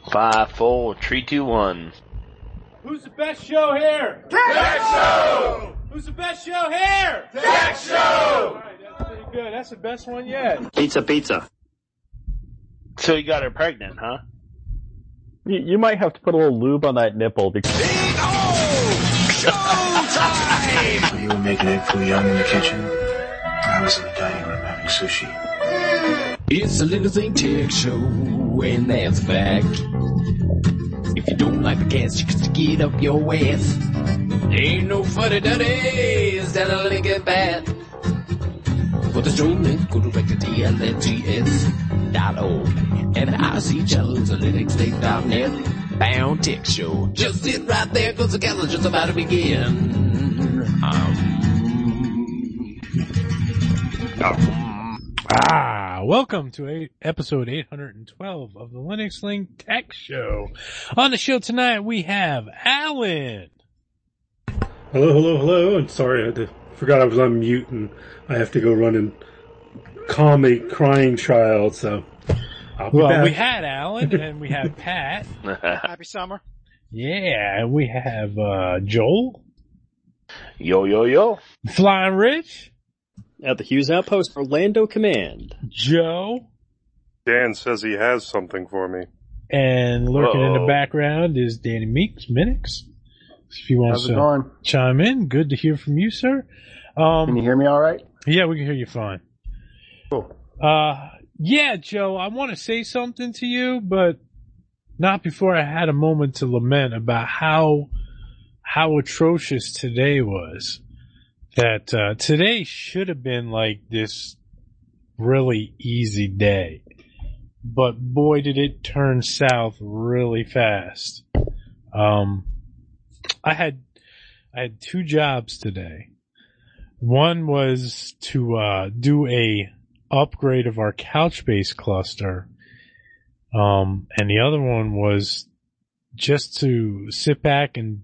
5, 4, 3, 2, 1. Who's the best show here? Tech Show! Who's the best show here? Tech Show! Alright, that's pretty good. That's the best one yet. Pizza. So you got her pregnant, huh? You might have to put a little lube on that nipple because... Showtime! So you were making egg foo young in the kitchen? I was in the dining room having sushi. It's a Little Thing Tech Show, and that's a fact. If you don't like the cast, you can stick it up your ass. Ain't no funny duddies that'll link it bad. For the show, let's go direct to TLNTS.org. And the IC channels are linuxtech.net. Bound Tech Show. Just sit right there, cause the cast is just about to begin. Welcome to episode 812 of the Linux Link Tech Show. On the show tonight, we have Alan. Hello. And sorry, I forgot I was on mute and I have to go run and calm a crying child, so I'll be back. We had Alan and we have Pat. Happy summer. Yeah, and we have Joel. Yo. Flying Rich. At the Hughes Outpost, Orlando Command. Joe. Dan says he has something for me. And lurking in the background is Danny Minix. If you want to chime in, good to hear from you, sir. Can you hear me all right? Yeah, we can hear you fine. Cool. Yeah, Joe, I want to say something to you, but not before I had a moment to lament about how atrocious today was. That today should have been like this really easy day. But boy, did it turn south really fast. I had 2 jobs today. One was to do a upgrade of our Couchbase cluster. And the other one was just to sit back and,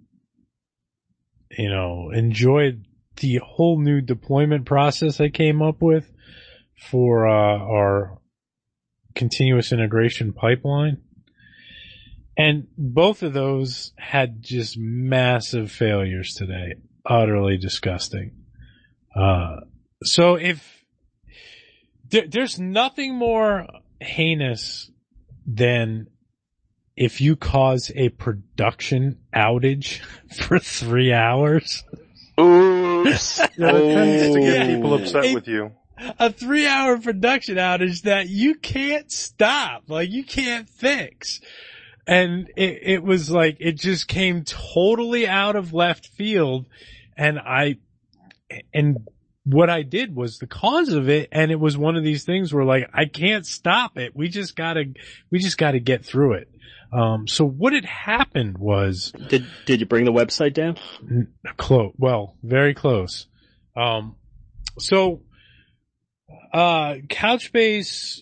enjoy the whole new deployment process I came up with for our continuous integration pipeline. And both of those had just massive failures today. Utterly disgusting. So if there's nothing more heinous than if you cause a production outage for 3 hours. Ooh. That tends to get people upset with you. A 3-hour production outage that you can't stop, like you can't fix. And it was like, it just came totally out of left field. And what I did was the cause of it. And it was one of these things where like, I can't stop it. We just gotta get through it. So what had happened was... Did you bring the website down? Well, very close. Couchbase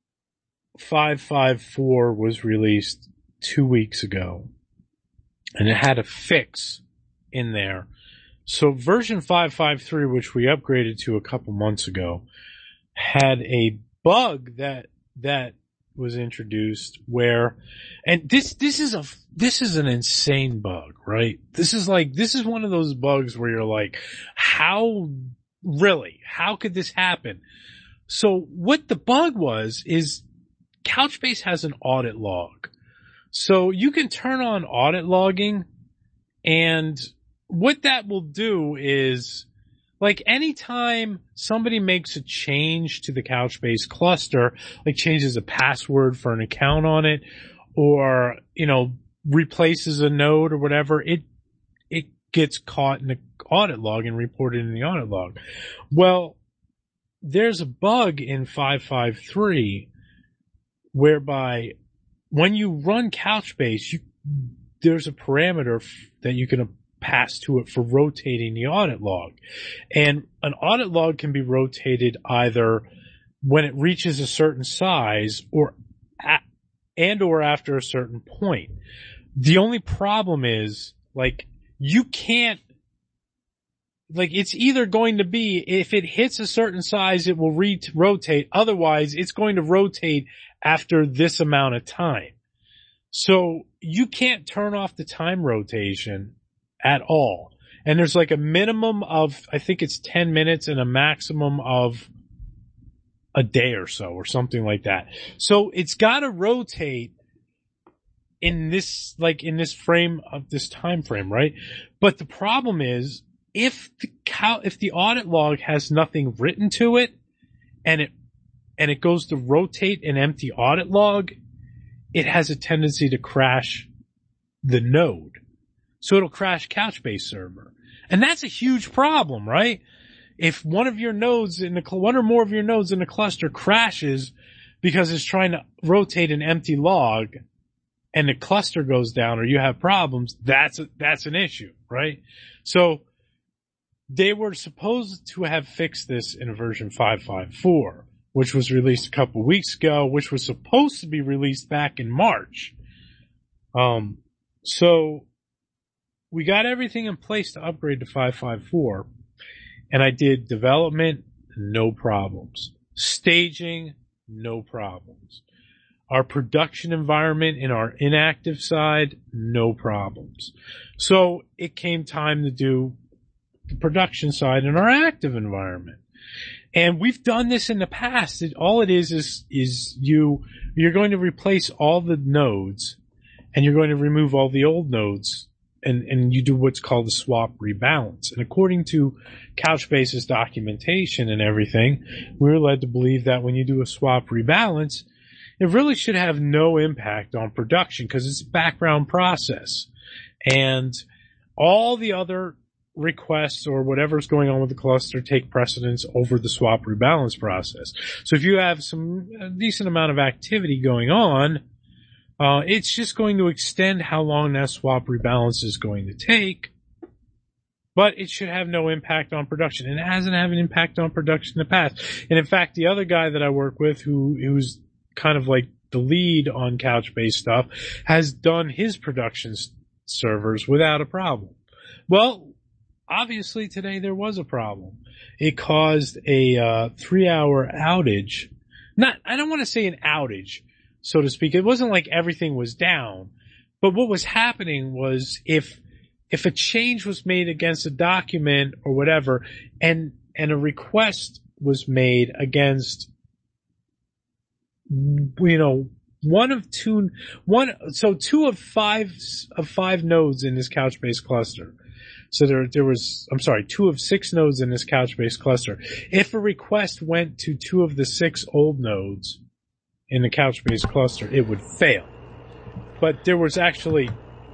554 was released 2 weeks ago, and it had a fix in there. So version 553, which we upgraded to a couple months ago, had a bug that was introduced where, and this is an insane bug, right? This is one of those bugs where you're like, how could this happen? So what the bug is Couchbase has an audit log. So you can turn on audit logging, and what that will do is, like, anytime somebody makes a change to the Couchbase cluster, like changes a password for an account on it, or, replaces a node or whatever, it gets caught in the audit log and reported in the audit log. Well, there's a bug in 553 whereby when you run Couchbase, there's a parameter that you can pass to it for rotating the audit log. And an audit log can be rotated either when it reaches a certain size or after a certain point. The only problem is, like, you can't, like, it's either going to be, if it hits a certain size, it will rotate. Otherwise, it's going to rotate after this amount of time. So you can't turn off the time rotation at all. And there's like a minimum of, I think it's 10 minutes and a maximum of a day or so or something like that. So it's got to rotate in this frame of this time frame, right? But the problem is if the audit log has nothing written to it and it goes to rotate an empty audit log, it has a tendency to crash the node. So it'll crash Couchbase server. And that's a huge problem, right? If one or more of your nodes in the cluster crashes because it's trying to rotate an empty log and the cluster goes down or you have problems, that's an issue, right? So they were supposed to have fixed this in version 5.5.4, which was released a couple weeks ago, which was supposed to be released back in March. So we got everything in place to upgrade to 5.5.4, and I did development, no problems. Staging, no problems. Our production environment in our inactive side, no problems. So it came time to do the production side in our active environment. And we've done this in the past. All it is you're going to replace all the nodes and you're going to remove all the old nodes and you do what's called a swap rebalance. And according to Couchbase's documentation and everything, we're led to believe that when you do a swap rebalance, it really should have no impact on production because it's a background process. And all the other requests or whatever's going on with the cluster take precedence over the swap rebalance process. So if you have a decent amount of activity going on, it's just going to extend how long that swap rebalance is going to take, but it should have no impact on production. And it hasn't had an impact on production in the past. And in fact, the other guy that I work with who's kind of like the lead on Couchbase stuff has done his production servers without a problem. Well, obviously today there was a problem. It caused a 3-hour outage. I don't want to say an outage, so to speak. It wasn't like everything was down. But what was happening was if a change was made against a document or whatever, and a request was made against, two of five nodes in this Couchbase cluster. So there was 2 of 6 nodes in this Couchbase cluster. If a request went to 2 of the 6 old nodes in the Couchbase cluster, it would fail. But there was actually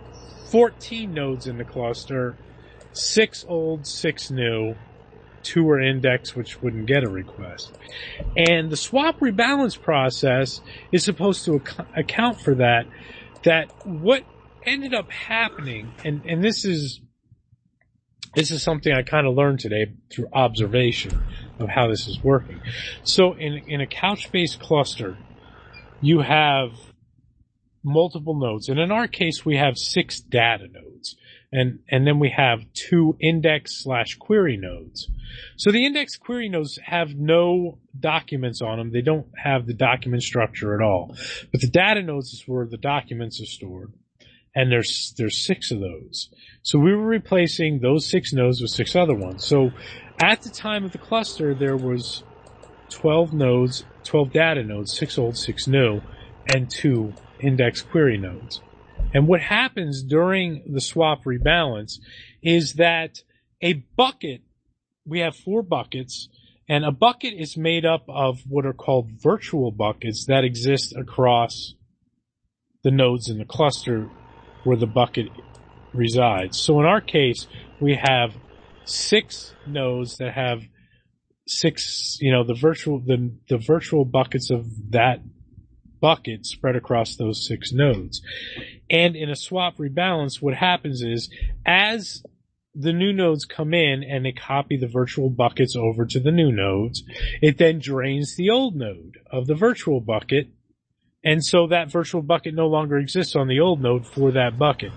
14 nodes in the cluster, 6 old, 6 new, 2 were indexed, which wouldn't get a request. And the swap rebalance process is supposed to account for that what ended up happening, and this is something I kind of learned today through observation of how this is working. So in a Couchbase cluster, you have multiple nodes. And in our case, we have 6 data nodes. And then we have 2 index/query nodes. So the index query nodes have no documents on them. They don't have the document structure at all. But the data nodes is where the documents are stored. And there's 6 of those. So we were replacing those 6 nodes with 6 other ones. So at the time of the cluster, there was 12 nodes, 12 data nodes, 6 old, 6 new, and 2 index query nodes. And what happens during the swap rebalance is that a bucket, we have 4 buckets, and a bucket is made up of what are called virtual buckets that exist across the nodes in the cluster where the bucket resides. So in our case, we have 6 nodes that have 6, the virtual buckets of that bucket spread across those 6 nodes. And in a swap rebalance, what happens is as the new nodes come in and they copy the virtual buckets over to the new nodes, it then drains the old node of the virtual bucket. And so that virtual bucket no longer exists on the old node for that bucket.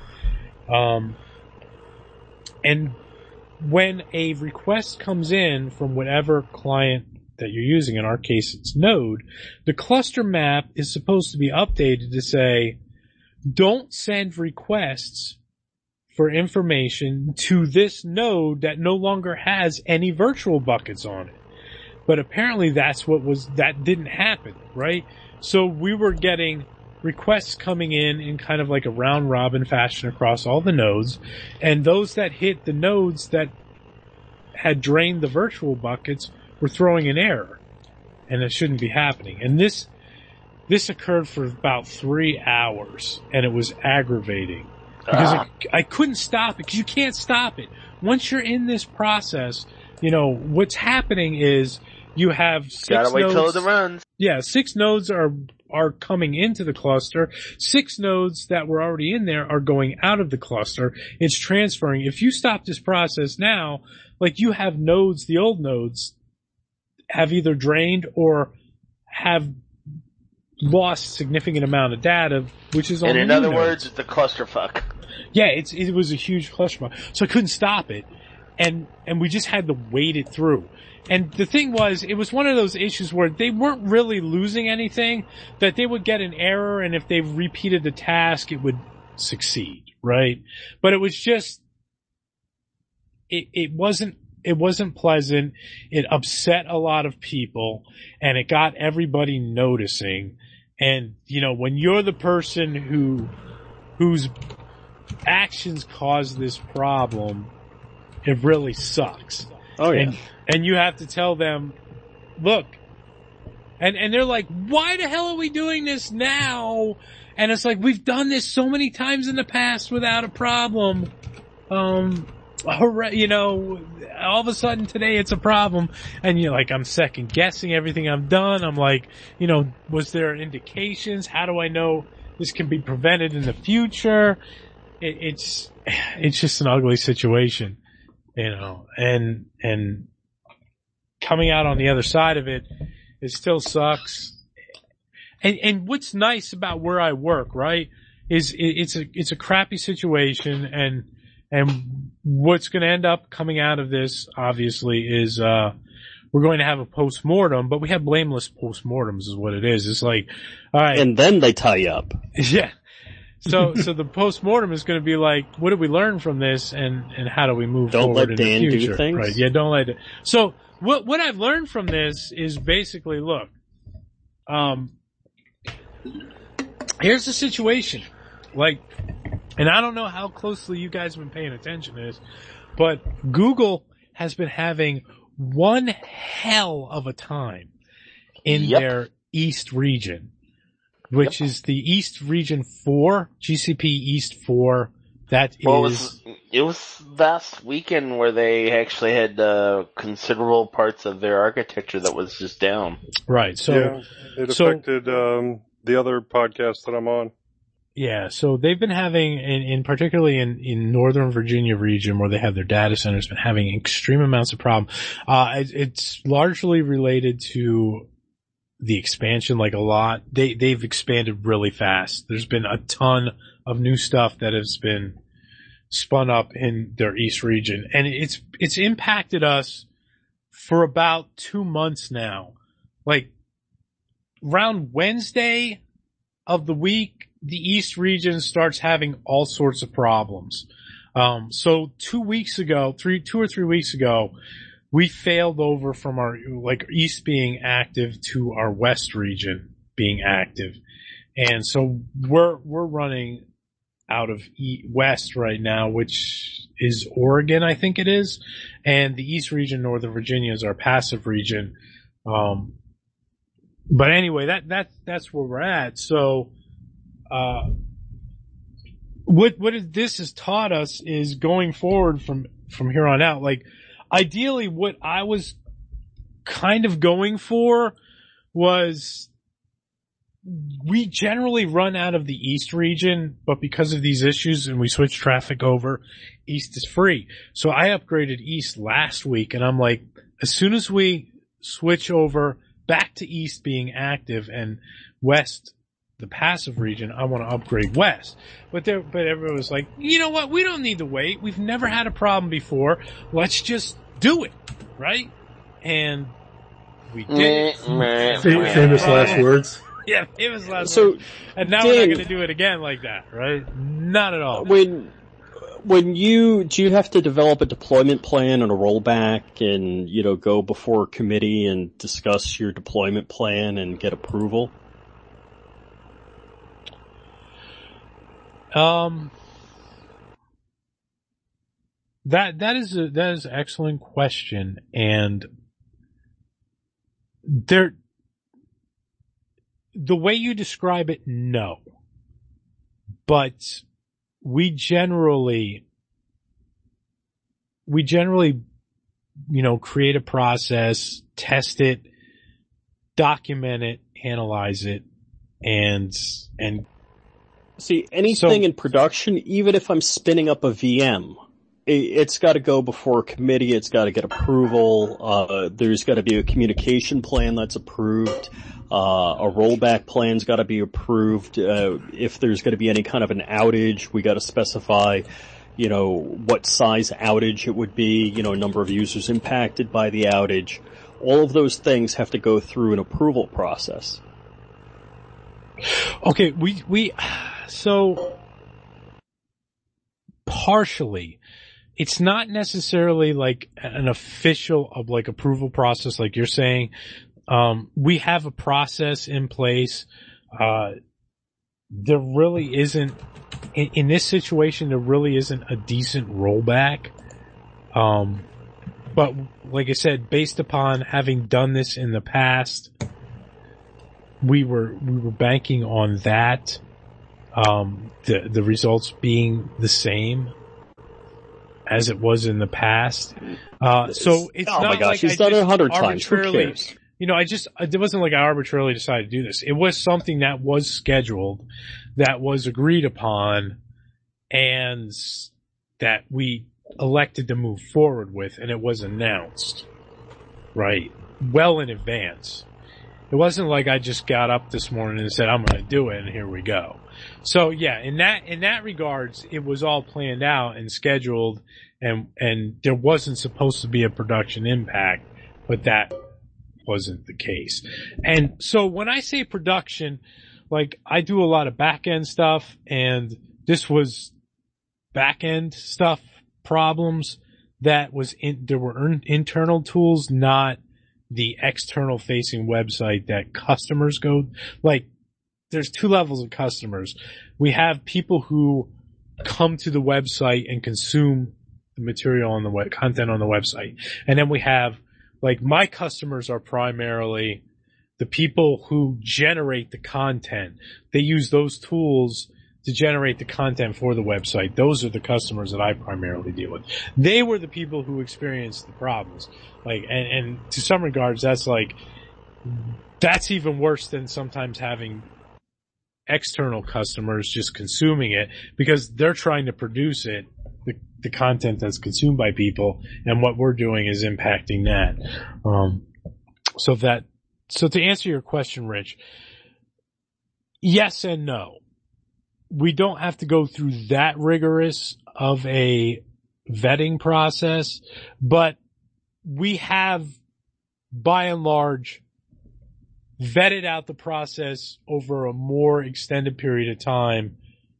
And when a request comes in from whatever client that you're using, in our case it's Node, the cluster map is supposed to be updated to say, don't send requests for information to this node that no longer has any virtual buckets on it. But apparently that didn't happen, right? So we were getting requests coming in kind of like a round robin fashion across all the nodes, and those that hit the nodes that had drained the virtual buckets were throwing an error, and it shouldn't be happening. And this occurred for about 3 hours, and it was aggravating because I couldn't stop it, because you can't stop it. Once you're in this process, what's happening is you have 6 Gotta wait nodes. till it runs. Yeah, 6 nodes are coming into the cluster. 6 nodes that were already in there are going out of the cluster. It's transferring. If you stop this process now, like, you have nodes, the old nodes have either drained or have lost significant amount of data, which is on the in new other nodes. words, it's a clusterfuck. Yeah, it was a huge clusterfuck. So I couldn't stop it. And we just had to wait it through. And the thing was, it was one of those issues where they weren't really losing anything, that they would get an error, and if they repeated the task, it would succeed, right? But it was just, it wasn't pleasant. It upset a lot of people, and it got everybody noticing. And, when you're the person whose actions caused this problem, it really sucks. Oh, yeah. And you have to tell them, look, and they're like, why the hell are we doing this now? And it's like, we've done this so many times in the past without a problem. All of a sudden today it's a problem. And you're like, I'm second guessing everything I've done. I'm like, was there indications? How do I know this can be prevented in the future? It's just an ugly situation, and coming out on the other side of it still sucks. And what's nice about where I work, right, is it's a crappy situation, and what's going to end up coming out of this, obviously, is we're going to have a postmortem, but we have blameless postmortems is what it is. It's like, all right. And then they tie you up. Yeah. So the postmortem is going to be like, what did we learn from this, and how do we move forward in the future? Don't let Dan do things. Right. Yeah, don't let it. So what I've learned from this is basically, look, here's the situation. Like, and I don't know how closely you guys have been paying attention to this, but Google has been having one hell of a time in their East region, which is the East Region 4, GCP East 4. It was last weekend where they actually had considerable parts of their architecture that was just down. Right. So it affected the other podcast that I'm on. Yeah. So they've been having, particularly in Northern Virginia region where they have their data centers, been having extreme amounts of problem. It's largely related to the expansion, like a lot. They've expanded really fast. There's been a ton of new stuff that has been spun up in their East region, and it's impacted us for about 2 months now. Like, around Wednesday of the week, the East region starts having all sorts of problems. So 2 weeks ago, 2 or 3 weeks ago, we failed over from our, East being active to our West region being active. And so we're running out of West right now, which is Oregon, I think it is. And the East region, Northern Virginia, is our passive region. But anyway, that's where we're at. So, what this has taught us is going forward from here on out, like, ideally, what I was kind of going for was, we generally run out of the East region, but because of these issues and we switch traffic over, East is free. So I upgraded East last week, and I'm like, as soon as we switch over back to East being active and West, the passive region, I want to upgrade West. But everyone was like, you know what? We don't need to wait. We've never had a problem before. Let's just do it. Right? And we did. Famous last words. Yeah, famous last So, words. And now Dan, we're not going to do it again like that, right? Not at all. do you have to develop a deployment plan and a rollback and, go before a committee and discuss your deployment plan and get approval? That is an excellent question, and the way you describe it, no. But we generally, create a process, test it, document it, analyze it, and see, anything in production, even if I'm spinning up a VM, it's got to go before a committee. It's got to get approval. There's got to be a communication plan that's approved. A rollback plan's got to be approved. If there's going to be any kind of an outage, we got to specify, what size outage it would be, number of users impacted by the outage. All of those things have to go through an approval process. Okay, so partially, it's not necessarily like an official approval process like you're saying. We have a process in place. There really isn't, in this situation, there really isn't a decent rollback. But like I said, based upon having done this in the past, we were banking on that. The results being the same as it was in the past. So it's not my gosh, like he's done it 100 times. Who arbitrarily, cares? it wasn't like I arbitrarily decided to do this. It was something that was scheduled, that was agreed upon, and that we elected to move forward with, and it was announced, right, well in advance. It wasn't like I just got up this morning and said, I'm going to do it, and here we go. So yeah, in that regards, it was all planned out and scheduled, and there wasn't supposed to be a production impact, but that wasn't the case. And so when I say production, I do a lot of back-end stuff, and this was back-end stuff problems that there were internal tools, not the external facing website that customers go, there's two levels of customers. We have people who come to the website and consume the material on the content on the website. And then we have, my customers are primarily the people who generate the content. They use those tools to generate the content for the website. Those are the customers that I primarily deal with. They were the people who experienced the problems. And to some regards, that's even worse than sometimes having external customers just consuming it, because they're trying to produce it, the content that's consumed by people, and what we're doing is impacting that. So to answer your question, Rich, yes and no. We don't have to go through that rigorous of a vetting process, but we have, by and large, vetted out the process over a more extended period of time,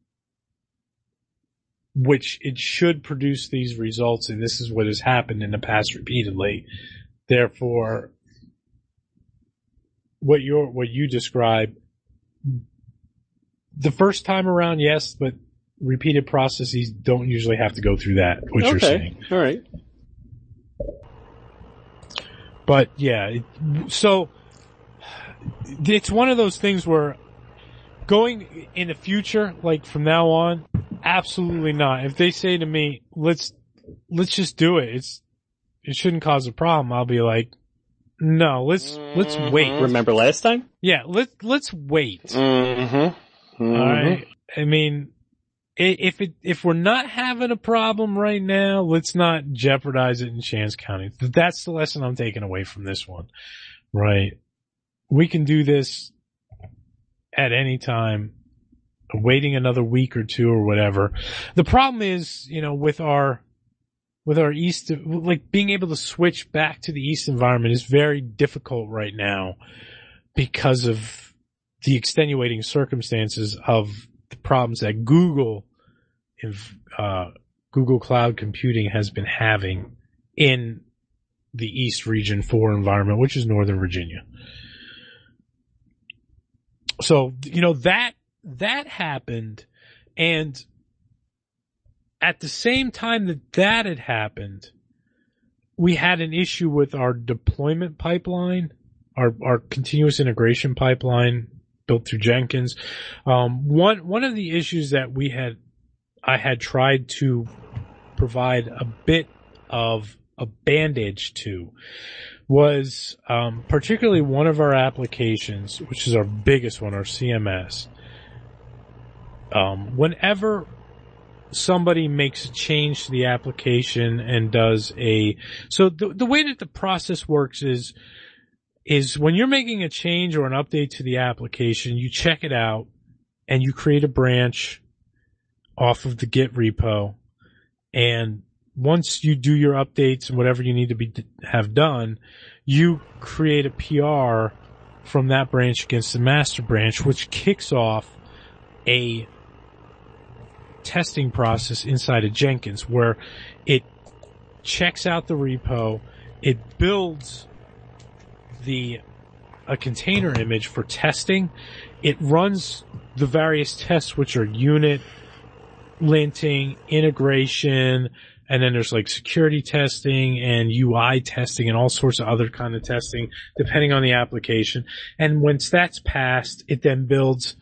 which it should produce these results, and this is what has happened in the past repeatedly. Therefore, what you describe, the first time around, yes, but repeated processes don't usually have to go through that, what you're saying. All right. But yeah, so it's one of those things where going in the future, from now on, absolutely not. If they say to me, let's just do it, it shouldn't cause a problem, I'll be like, no, let's wait. Remember last time? Yeah, let's wait. Mm-hmm. All right. I mean, if we're not having a problem right now, let's not jeopardize it in Chance County. That's the lesson I'm taking away from this one, right? We can do this at any time, waiting another week or two or whatever. The problem is, with our East, being able to switch back to the East environment is very difficult right now because of the extenuating circumstances of the problems that Google Cloud Computing has been having in the East Region 4 environment, which is Northern Virginia. So, that happened, and at the same time that had happened, we had an issue with our deployment pipeline, our continuous integration pipeline built through Jenkins. One of the issues that I had tried to provide a bit of a bandage to was particularly one of our applications, which is our biggest one, our CMS. Whenever somebody makes a change to the application and does so the way that the process works is when you're making a change or an update to the application, you check it out and you create a branch off of the Git repo, and once you do your updates and whatever you need to have done, you create a PR from that branch against the master branch, which kicks off a testing process inside of Jenkins where it checks out the repo, it builds a container image for testing, it runs the various tests, which are unit, linting, integration, and then there's like security testing and UI testing and all sorts of other kind of testing depending on the application. And once that's passed, it then builds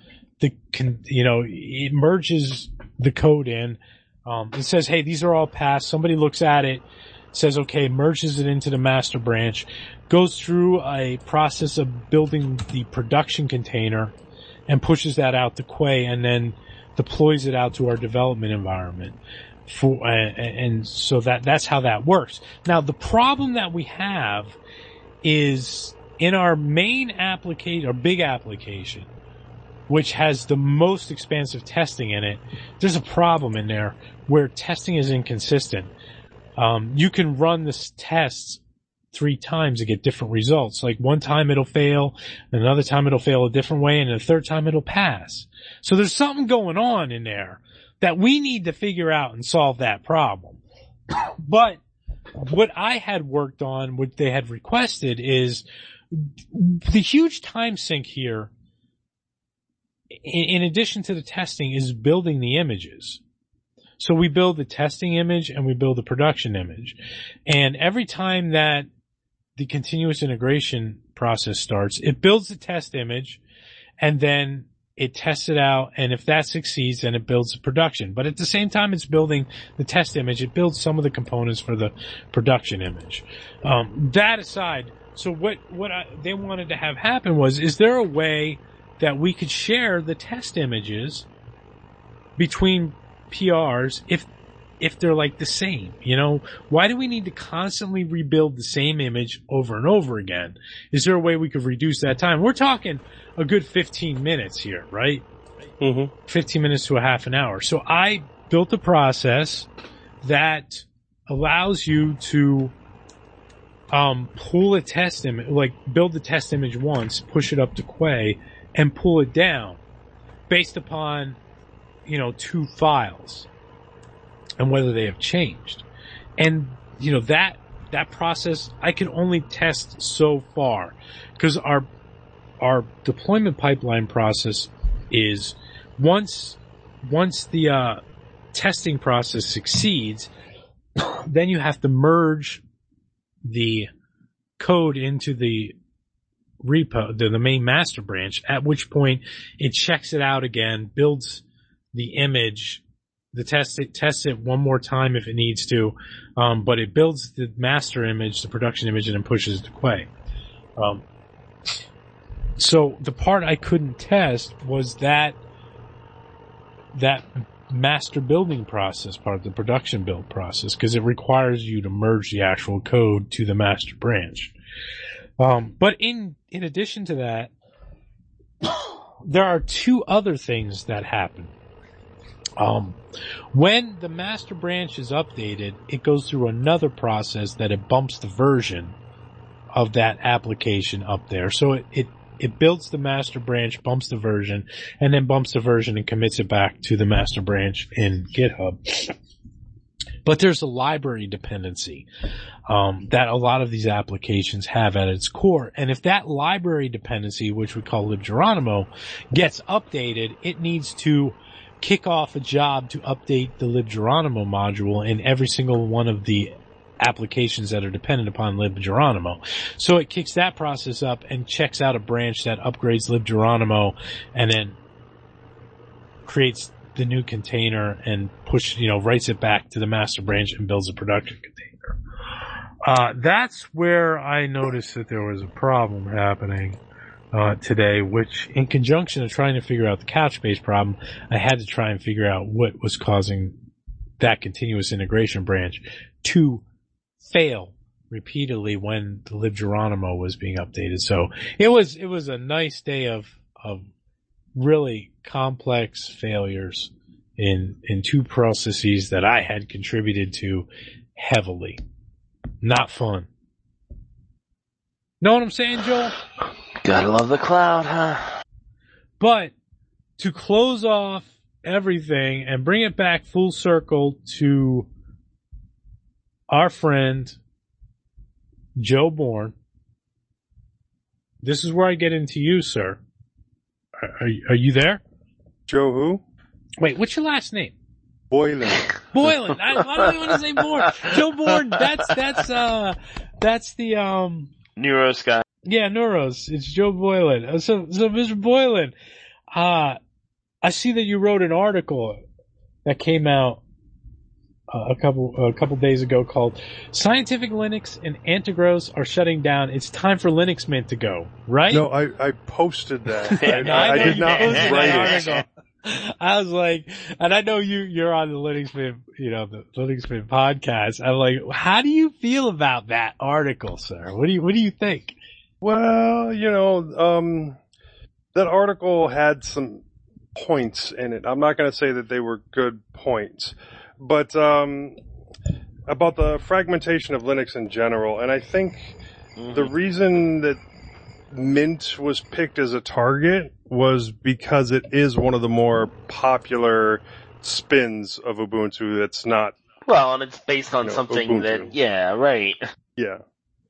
it merges the code in. It says, hey, these are all passed. Somebody looks at it, says, okay, merges it into the master branch, goes through a process of building the production container and pushes that out to Quay and then deploys it out to our development environment. And so that's how that works. Now, the problem that we have is in our main application, our big application, which has the most expansive testing in it, there's a problem in there where testing is inconsistent. You can run this tests 3 times to get different results. Like one time it'll fail, another time it'll fail a different way, and the third time it'll pass. So there's something going on in there that we need to figure out and solve that problem. But what I had worked on, what they had requested, is the huge time sink here, in addition to the testing, is building the images. So we build the testing image and we build the production image. And every time that the continuous integration process starts, it builds the test image and then it tests it out, and if that succeeds, then it builds the production. But at the same time it's building the test image, it builds some of the components for the production image. That aside, so what they wanted to have happen was, is there a way that we could share the test images between PRs if they're like the same? Why do we need to constantly rebuild the same image over and over again? Is there a way we could reduce that time? We're talking a good 15 minutes here, right? Mm-hmm. 15 minutes to a half an hour. So I built a process that allows you to pull a test image, like build the test image once, push it up to Quay, and pull it down based upon 2 files and whether they have changed. And that process I can only test so far, because our deployment pipeline process is once the testing process succeeds, then you have to merge the code into the repo, the main master branch, at which point it checks it out again, builds the image, tests it one more time if it needs to, but it builds the master image, the production image, and then pushes it to Quay. So the part I couldn't test was that master building process part, the production build process, because it requires you to merge the actual code to the master branch. But in addition to that, there are 2 other things that happen. When the master branch is updated, it goes through another process that it bumps the version of that application up there. So it builds the master branch, bumps the version, and then bumps the version and commits it back to the master branch in GitHub. But there's a library dependency that a lot of these applications have at its core. And if that library dependency, which we call libgeronimo, gets updated, it needs to kick off a job to update the libgeronimo module in every single one of the applications that are dependent upon libgeronimo. So it kicks that process up and checks out a branch that upgrades libgeronimo and then creates the new container and writes it back to the master branch and builds a production container. That's where I noticed that there was a problem happening today, which in conjunction of trying to figure out the Couchbase problem, I had to try and figure out what was causing that continuous integration branch to fail repeatedly when the libgeronimo was being updated. So it was a nice day of really complex failures in two processes that I had contributed to heavily. Not fun. Know what I'm saying, Joel? Gotta love the cloud, huh? But to close off everything and bring it back full circle to our friend Joe Bourne, this is where I get into you, sir. Are you there? Joe who? Wait, what's your last name? Boylan. Boylan. Why don't you want to say Bourne? Joe Bourne. That's the Neuros guy. Yeah, Neuros. It's Joe Boylan. So Mr. Boylan, I see that you wrote an article that came out a couple days ago called "Scientific Linux and Antigros are shutting down. It's time for Linux Mint to go." Right? No, I posted that. I did not write it. I was like, and I know you're on the Linux Mint, the Linux Mint podcast. I'm like, how do you feel about that article, sir? What do you think? Well, that article had some points in it. I'm not going to say that they were good points, but about the fragmentation of Linux in general. And I think the reason that Mint was picked as a target was because it is one of the more popular spins of Ubuntu that's not... Well, and it's based on something Ubuntu. That... Yeah, right. Yeah.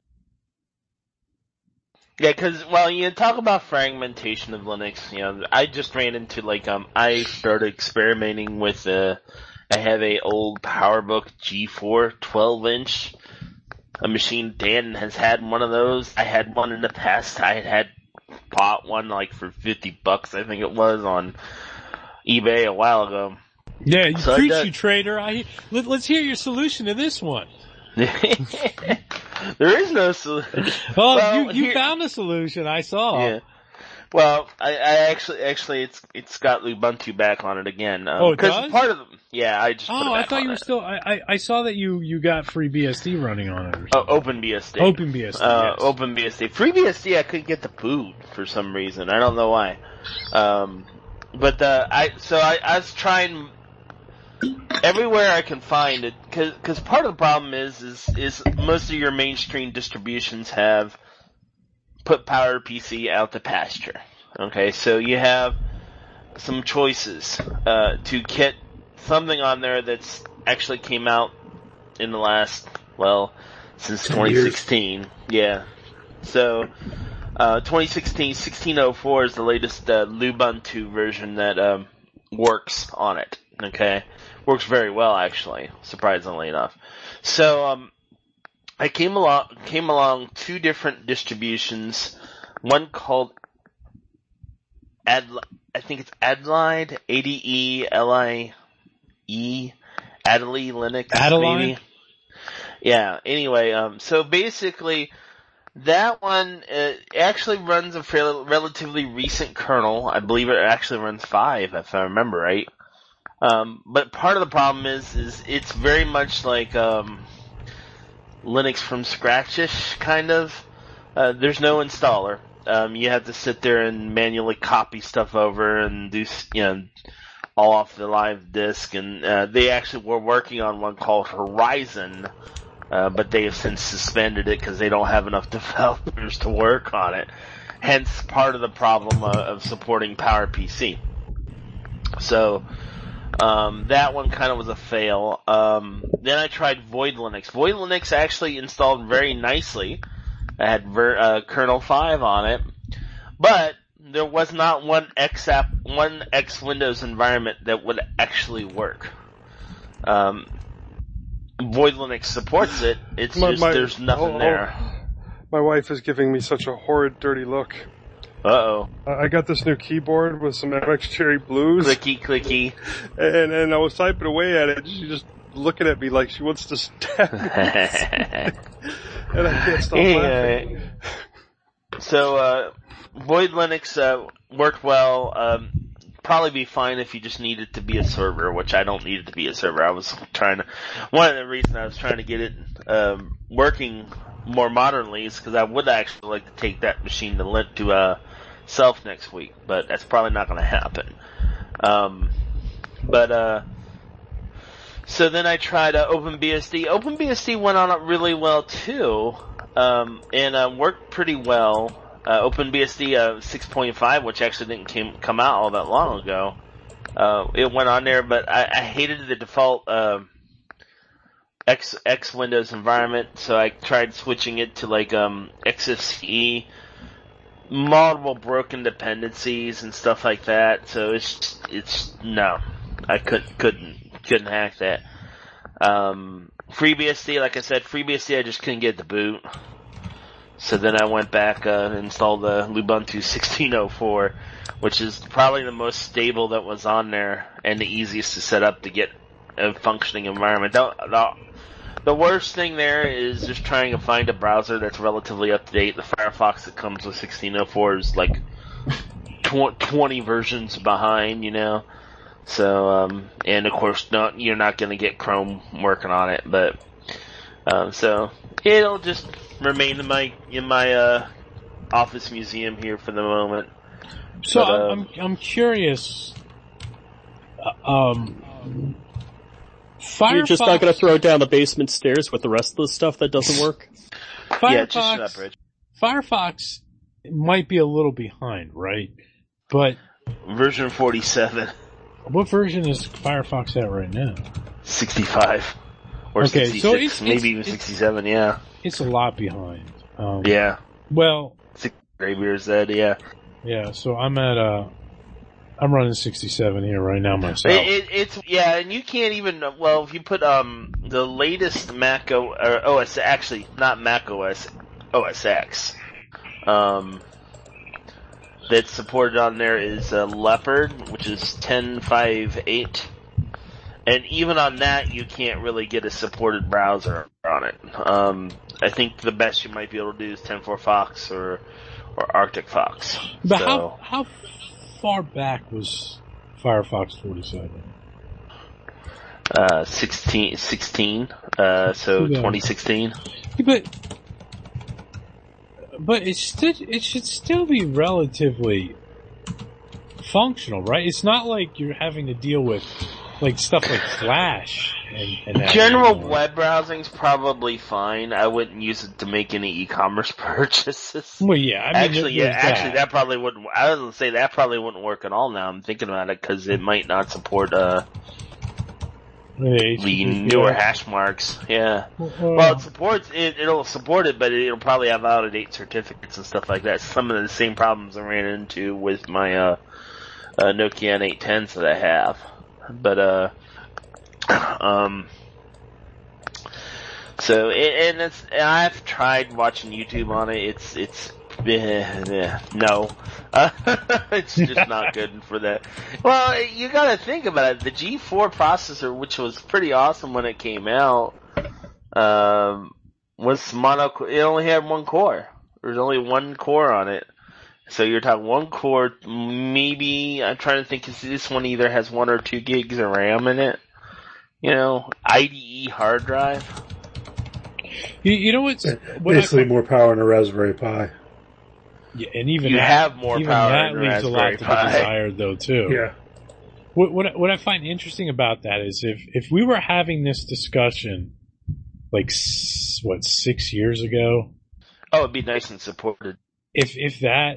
Yeah, because, you talk about fragmentation of Linux, I just ran into, I started experimenting with, I have a old PowerBook G4 12-inch, a machine. Dan has had one of those. I had one in the past. I had bought one, for $50, I think it was, on eBay a while ago. Yeah, you preach, you trader. Let's hear your solution to this one. There is no solution. Oh, well, you found a solution. I saw. Yeah. Well, I actually, it's got Ubuntu back on it again. Oh, it does? Part of them. Yeah, I just. Put it back I thought you were still. I saw that you got FreeBSD running on it. Or something. OpenBSD. OpenBSD. Yes. OpenBSD. FreeBSD, I couldn't get the boot for some reason. I don't know why. But I was trying everywhere I can find it, because part of the problem is most of your mainstream distributions have put PowerPC out to pasture. Okay, so you have some choices to get something on there that's actually came out in the last, since 2016. Yeah. So 2016 1604 is the latest Lubuntu version that works on it. Okay, works very well actually, surprisingly enough. So I came along two different distributions. One called I think it's Adeline, Adelie, Adelie Linux. Adeline? Maybe. Yeah. Anyway, so basically, that one actually runs a relatively recent kernel. I believe it actually runs 5, if I remember right. But part of the problem is it's very much like Linux from scratch-ish, kind of. There's no installer. You have to sit there and manually copy stuff over and do, all off the live disk. And they actually were working on one called Horizon, but they have since suspended it because they don't have enough developers to work on it. hence part of the problem of supporting PowerPC. So that one kind of was a fail. Then I tried Void Linux. Void Linux actually installed very nicely. I had kernel 5 on it, but there was not one X Windows environment that would actually work. Void Linux supports it. It's there's nothing there. My wife is giving me such a horrid, dirty look. Uh-oh. I got this new keyboard with some MX Cherry Blues. Clicky. And I was typing away at it. She's just looking at me like she wants to stab me. And I can't stop laughing. So, Void Linux worked well. Probably be fine if you just need it to be a server, which I don't need it to be a server. One of the reasons I was trying to get it working more modernly is because I would actually like to take that machine to Self next week, but that's probably not going to happen. So then I tried OpenBSD. OpenBSD went on really well too, and worked pretty well. OpenBSD 6.5, which actually didn't come out all that long ago. It went on there, but I hated the default X Windows environment, so I tried switching it to like XFCE, multiple broken dependencies and stuff like that. So it's no, I couldn't hack that. FreeBSD, like I said, FreeBSD I just couldn't get the boot. So then I went back and installed the Ubuntu 16.04, which is probably the most stable that was on there and the easiest to set up to get a functioning environment. The worst thing there is just trying to find a browser that's relatively up to date. The Firefox that comes with 16.04 is like 20 versions behind, you know. So, and of course, you're not going to get Chrome working on it, but so it'll just remain in my office museum here for the moment. So but, I'm curious. Firefox, you're just not going to throw it down the basement stairs with the rest of the stuff that doesn't work? Yeah, just shut up, Rich. Firefox might be a little behind, right? But version 47. What version is Firefox at right now? 65. Or okay, 66, so it's maybe even 67, yeah. It's a lot behind. Yeah. Well, Graybeard said, yeah. Yeah, so I'm I'm running 67 here right now myself. It's and you can't even, well, if you put the latest Mac OS, actually not Mac OS, OS X, that's supported on there is Leopard, which is 10.5.8. And even on that, you can't really get a supported browser on it. I think the best you might be able to do is 10.4 Fox or Arctic Fox. But so, how far back was Firefox 47? 16, so 2016. Yeah, but it should still be relatively functional, right? It's not like you're having to deal with like stuff like Flash and that. General web browsing's probably fine. I wouldn't use it to make any e-commerce purchases. Well, yeah, I mean, actually, that probably wouldn't. I was gonna say that probably wouldn't work at all. Now I'm thinking about it because it might not support the newer hash marks. Yeah. Well, it supports it. It'll support it, but it'll probably have out-of-date certificates and stuff like that. Some of the same problems I ran into with my Nokia N810s that I have. But so and I've tried watching YouTube on it. It's no, it's just not good for that. Well, you got to think about it. The G4 processor, which was pretty awesome when it came out, was mono. It only had one core. There's only one core on it. So you're talking one core, maybe, I'm trying to think, this one either has 1 or 2 gigs of RAM in it. You know, IDE hard drive. You know what's... Basically more power than a Raspberry Pi. Yeah, and even have more power that than leaves a lot to be desired, though, too. Yeah. What I find interesting about that is if we were having this discussion, like, 6 years ago? Oh, it'd be nice and supported. If that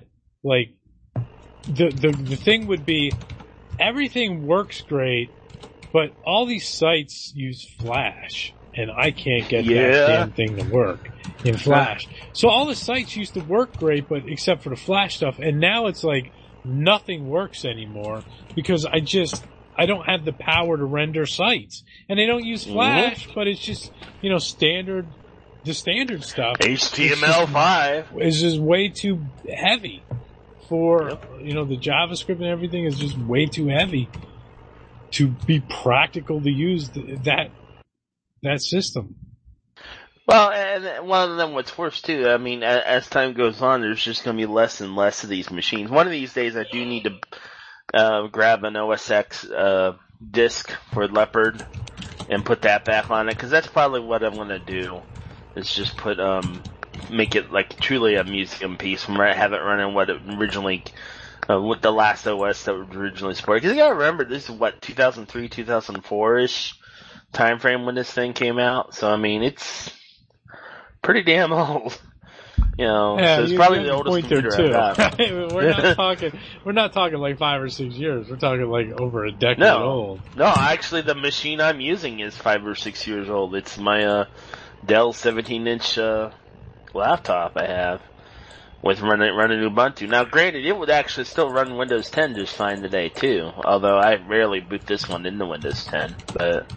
like, the thing would be, everything works great, but all these sites use Flash, and I can't get that damn thing to work in Flash. So all the sites used to work great, but except for the Flash stuff, and now it's like nothing works anymore because I don't have the power to render sites. And they don't use Flash, but it's just, the standard stuff. HTML5 is just way too heavy for, the JavaScript and everything is just way too heavy to be practical to use that system. Well, and one of them, what's worse too, I mean, as time goes on, there's just going to be less and less of these machines. One of these days I do need to grab an OS X disk for Leopard and put that back on it, because that's probably what I'm going to do, is just make it like truly a museum piece, have it running what it originally, with the last OS that was originally supported. Because you gotta remember, this is 2003, 2004-ish time frame when this thing came out, so I mean, it's pretty damn old. So it's probably the oldest computer I've got. We're not talking like 5 or 6 years. We're talking like over a decade old. No, actually the machine I'm using is 5 or 6 years old. It's my Dell 17-inch laptop I have with running Ubuntu. Now granted, it would actually still run Windows 10 just fine today too, although I rarely boot this one into Windows 10, but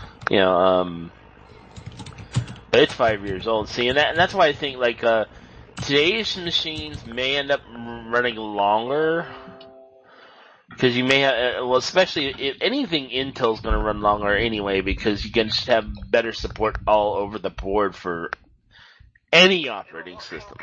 it's 5 years old. See, and that's why I think like today's machines may end up running longer, because you may have, especially if anything, Intel's going to run longer anyway, because you can just have better support all over the board for any operating system.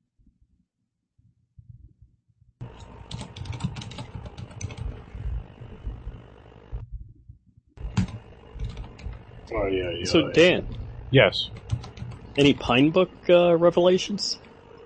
Oh yeah. So Dan, yes. Any Pinebook revelations?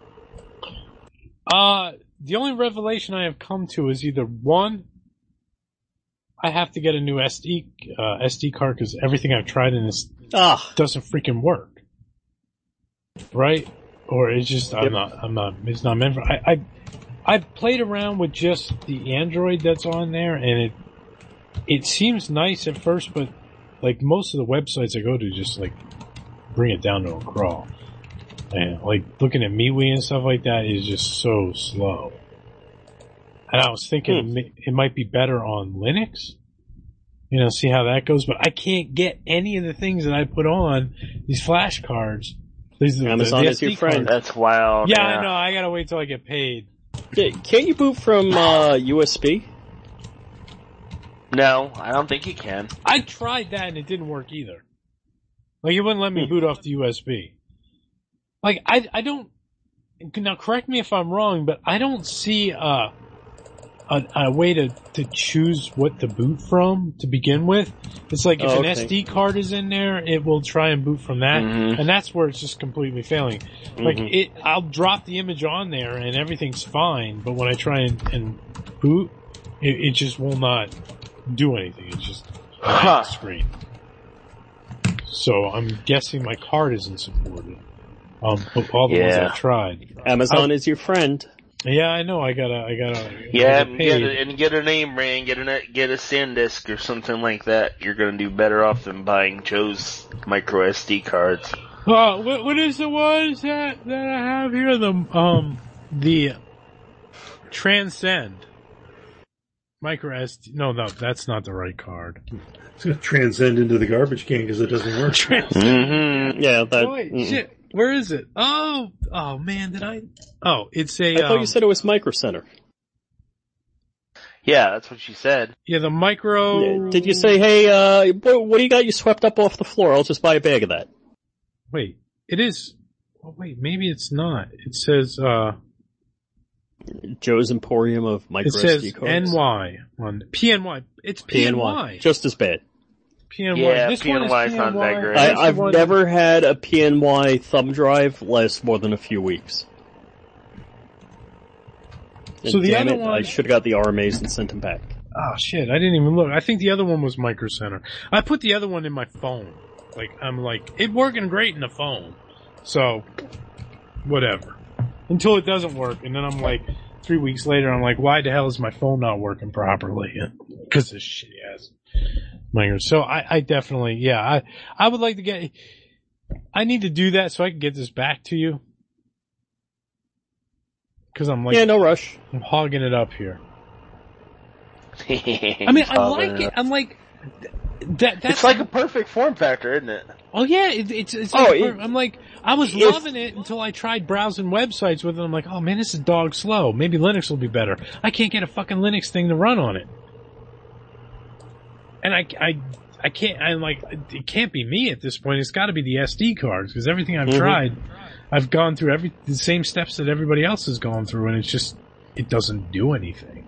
The only revelation I have come to is either one, I have to get a new SD card because everything I've tried in this doesn't freaking work. Right? Or it's just it's not meant for. I've played around with just the Android that's on there, and it seems nice at first, but like most of the websites I go to just like bring it down to a crawl. And like looking at MeWe and stuff like that is just so slow. And I was thinking it might be better on Linux. See how that goes. But I can't get any of the things that I put on these flash cards. Amazon is your friend. That's wild. Yeah, I know. I gotta wait till I get paid. Can't you boot from USB? No, I don't think you can. I tried that and it didn't work either. Like, it wouldn't let me boot off the USB. Like, I don't, now correct me if I'm wrong, but I don't see a way to choose what to boot from to begin with. It's like if an SD card is in there, it will try and boot from that, and that's where it's just completely failing. Like, I'll drop the image on there and everything's fine, but when I try and boot, it just will not do anything. It's just a blank screen. So I'm guessing my card isn't supported. But all the ones I've tried. Amazon is your friend. Yeah, I know. I gotta. Get a name brand, get a SanDisk or something like that. You're gonna do better off than buying Joe's micro SD cards. What is the ones that I have here? The Transcend micro SD. No, that's not the right card. It's gonna transcend into the garbage can because it doesn't work. Yeah, that. Wait, shit. Where is it? Oh man, did I? Oh, it's a. I thought you said it was Micro Center. Yeah, that's what she said. Yeah, the micro. Did you say, hey, what do you got you swept up off the floor? I'll just buy a bag of that. Wait, it is. Oh, wait, maybe it's not. It says, Joe's Emporium of Micro SD cards. It says NY on PNY. It's PNY. Just as bad. PNY. Yeah, this PNY one is sounds that great. I've never had a PNY thumb drive last more than a few weeks. So the other one, I should have got the RMAs and sent them back. Oh shit, I didn't even look. I think the other one was Micro Center. I put the other one in my phone. I'm like, it's working great in the phone. So, whatever. Until it doesn't work, and then I'm like, 3 weeks later, I'm like, why the hell is my phone not working properly? Because this shitty ass migrant. So I definitely, yeah, I would like to get, I need to do that so I can get this back to you. Because I'm like, yeah, no rush. I'm hogging it up here. I mean, I like it. I'm like, that's it's like a perfect form factor, isn't it? Oh yeah, it's I'm like, I was loving it until I tried browsing websites with it. I'm like, oh man, this is dog slow. Maybe Linux will be better. I can't get a fucking Linux thing to run on it. And I can't, I'm like, it can't be me at this point. It's gotta be the SD cards, because everything I've tried, I've gone through the same steps that everybody else has gone through, and it's just, it doesn't do anything.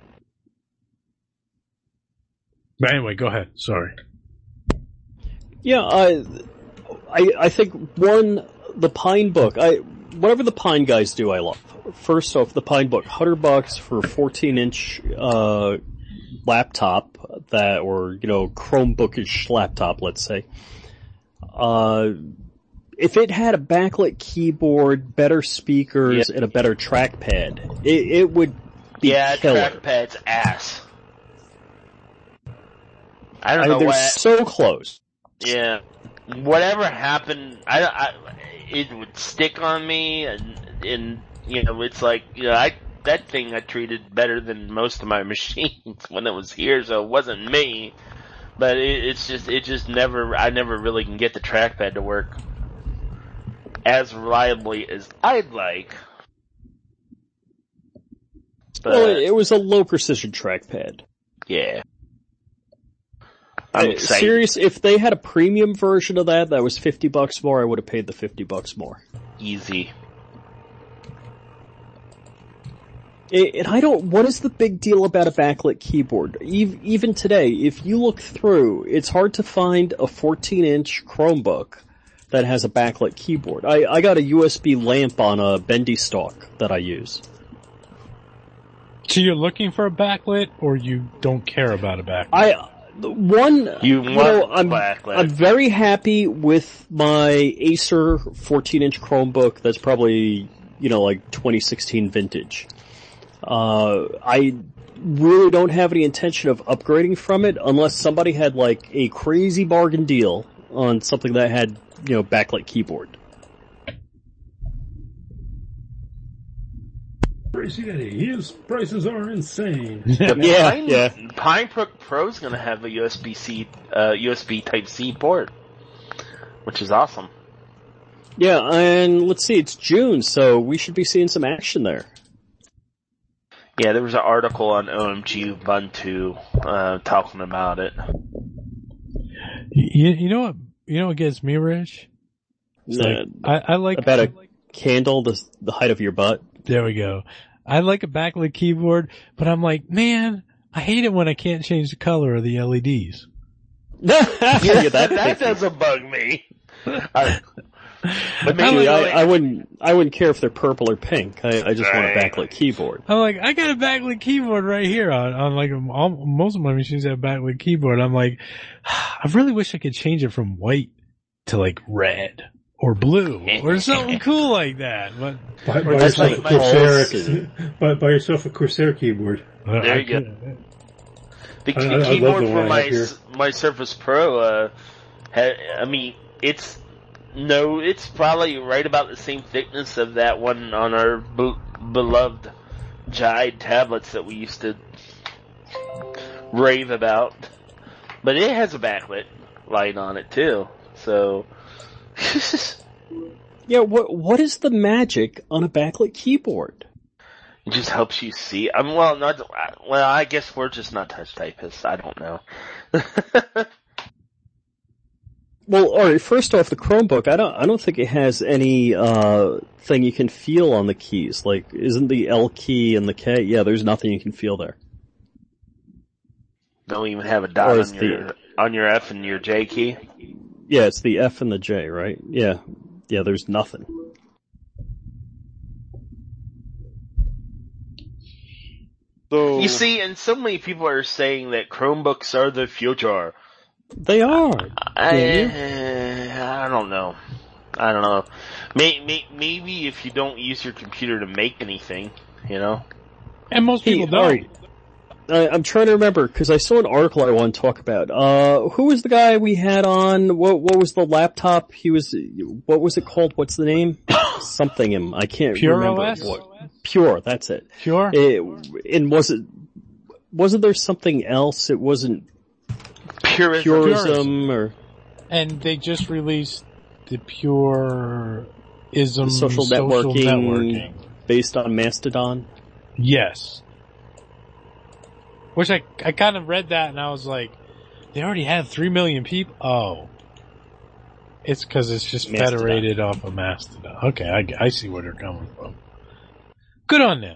But anyway, go ahead. Sorry. Yeah, I think the Pine Book, whatever the Pine guys do, I love. First off, the Pine Book, $100 for a 14-inch, laptop or, Chromebookish laptop, let's say. If it had a backlit keyboard, better speakers, and a better trackpad, it would be killer. Trackpad's ass. I don't know they're why. So close. Yeah. Whatever happened, it would stick on me, and it's like, that thing I treated better than most of my machines when it was here, so it wasn't me. But I never really can get the trackpad to work as reliably as I'd like. But, well, it was a low precision trackpad. Yeah. I'm excited. Serious, if they had a premium version of that was $50 more, I would have paid the $50 more. Easy. And what is the big deal about a backlit keyboard? Even today, if you look through, it's hard to find a 14-inch Chromebook that has a backlit keyboard. I got a USB lamp on a bendy stalk that I use. So you're looking for a backlit, or you don't care about a backlit? I'm very happy with my Acer 14-inch Chromebook that's probably, like 2016 vintage. I really don't have any intention of upgrading from it unless somebody had like a crazy bargain deal on something that had, backlit keyboard. His prices are insane. Pinebrook Pro is going to have a USB Type-C port, which is awesome. Yeah, and let's see, it's June, so we should be seeing some action there. Yeah, there was an article on OMG Ubuntu talking about it. You know what gets me, Rich? I like about a candle the height of your butt. There we go. I like a backlit keyboard, but I'm like, man, I hate it when I can't change the color of the LEDs. That doesn't bug me. But maybe I wouldn't care if they're purple or pink. I just want a backlit keyboard. I'm like, I got a backlit keyboard right here on like most of my machines have a backlit keyboard. I'm like, I really wish I could change it from white to like red or blue or something cool like that. But buy yourself a Corsair keyboard. There you go. The keyboard for my Surface Pro, it's probably right about the same thickness of that one on our beloved Jide tablets that we used to rave about. But it has a backlit light on it too, so... Yeah, what is the magic on a backlit keyboard? It just helps you see. I guess we're just not touch typists. I don't know. Well, alright, first off, the Chromebook, I don't think it has any, thing you can feel on the keys. Like, isn't the L key and the K? Yeah, there's nothing you can feel there. Don't even have a dot on your F and your J key? Yeah, it's the F and the J, right? Yeah, there's nothing. So, you see, and so many people are saying that Chromebooks are the future. They are. I don't know. Maybe if you don't use your computer to make anything, And most people don't. Right. I'm trying to remember, because I saw an article I want to talk about. Who was the guy we had on? What was the laptop? What was it called? What's the name? Something him. I can't Pure remember. OS? Pure, that's it. Pure? And wasn't there something else? It wasn't Purism. or... And they just released the Purism social networking based on Mastodon? Yes. Which I kind of read that and I was like, they already have 3 million people? Oh. It's because it's just Mastodon. federated off of Mastodon. Okay, I see where they're coming from. Good on them.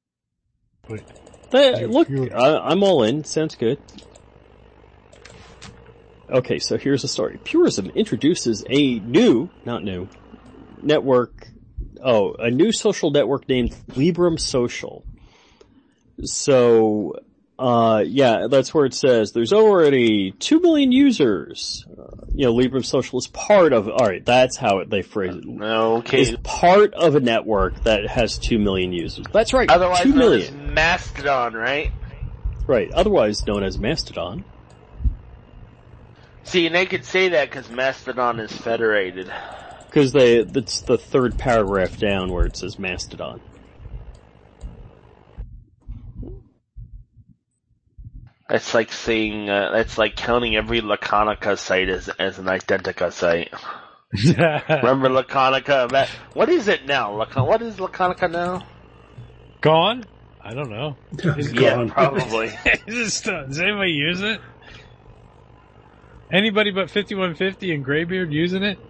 Look, I'm all in. Sounds good. Okay, so here's the story. Purism introduces a new social network named Librem Social. So, that's where it says there's already 2 million users. Librem Social is part of, alright, that's how they phrase it. Okay. Is part of a network that has 2 million users. That's right, Otherwise 2 million. known as Mastodon, right? Right, otherwise known as Mastodon. See, and they could say that because Mastodon is federated. Because it's the third paragraph down where it says Mastodon. That's like saying, that's like counting every Laconica site as an Identica site. Remember Laconica? What is it now? What is Laconica now? Gone? I don't know. Yeah, probably. Does anybody use it? Anybody but 5150 and Graybeard using it?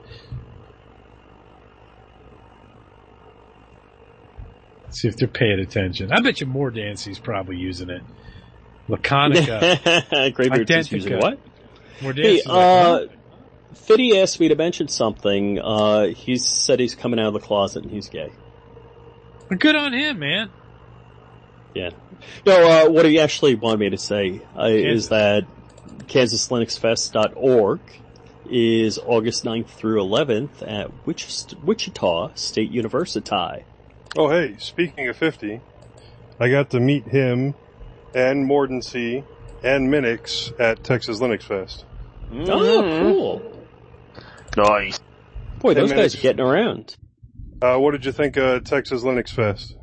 Let's see if they're paying attention. I bet you more Dancy's probably using it. Laconica. Graybeard's is using what? More Dancy's Fiddy asked me to mention something. He said he's coming out of the closet and he's gay. Good on him, man. Yeah. No, what he actually wanted me to say is that KansasLinuxFest.org is August 9th through 11th at Wichita State University. Oh, hey, speaking of 50, I got to meet him and Mordency and Minix at Texas Linux Fest. Oh, cool. Nice. Boy, those guys are getting around. What did you think of Texas Linux Fest?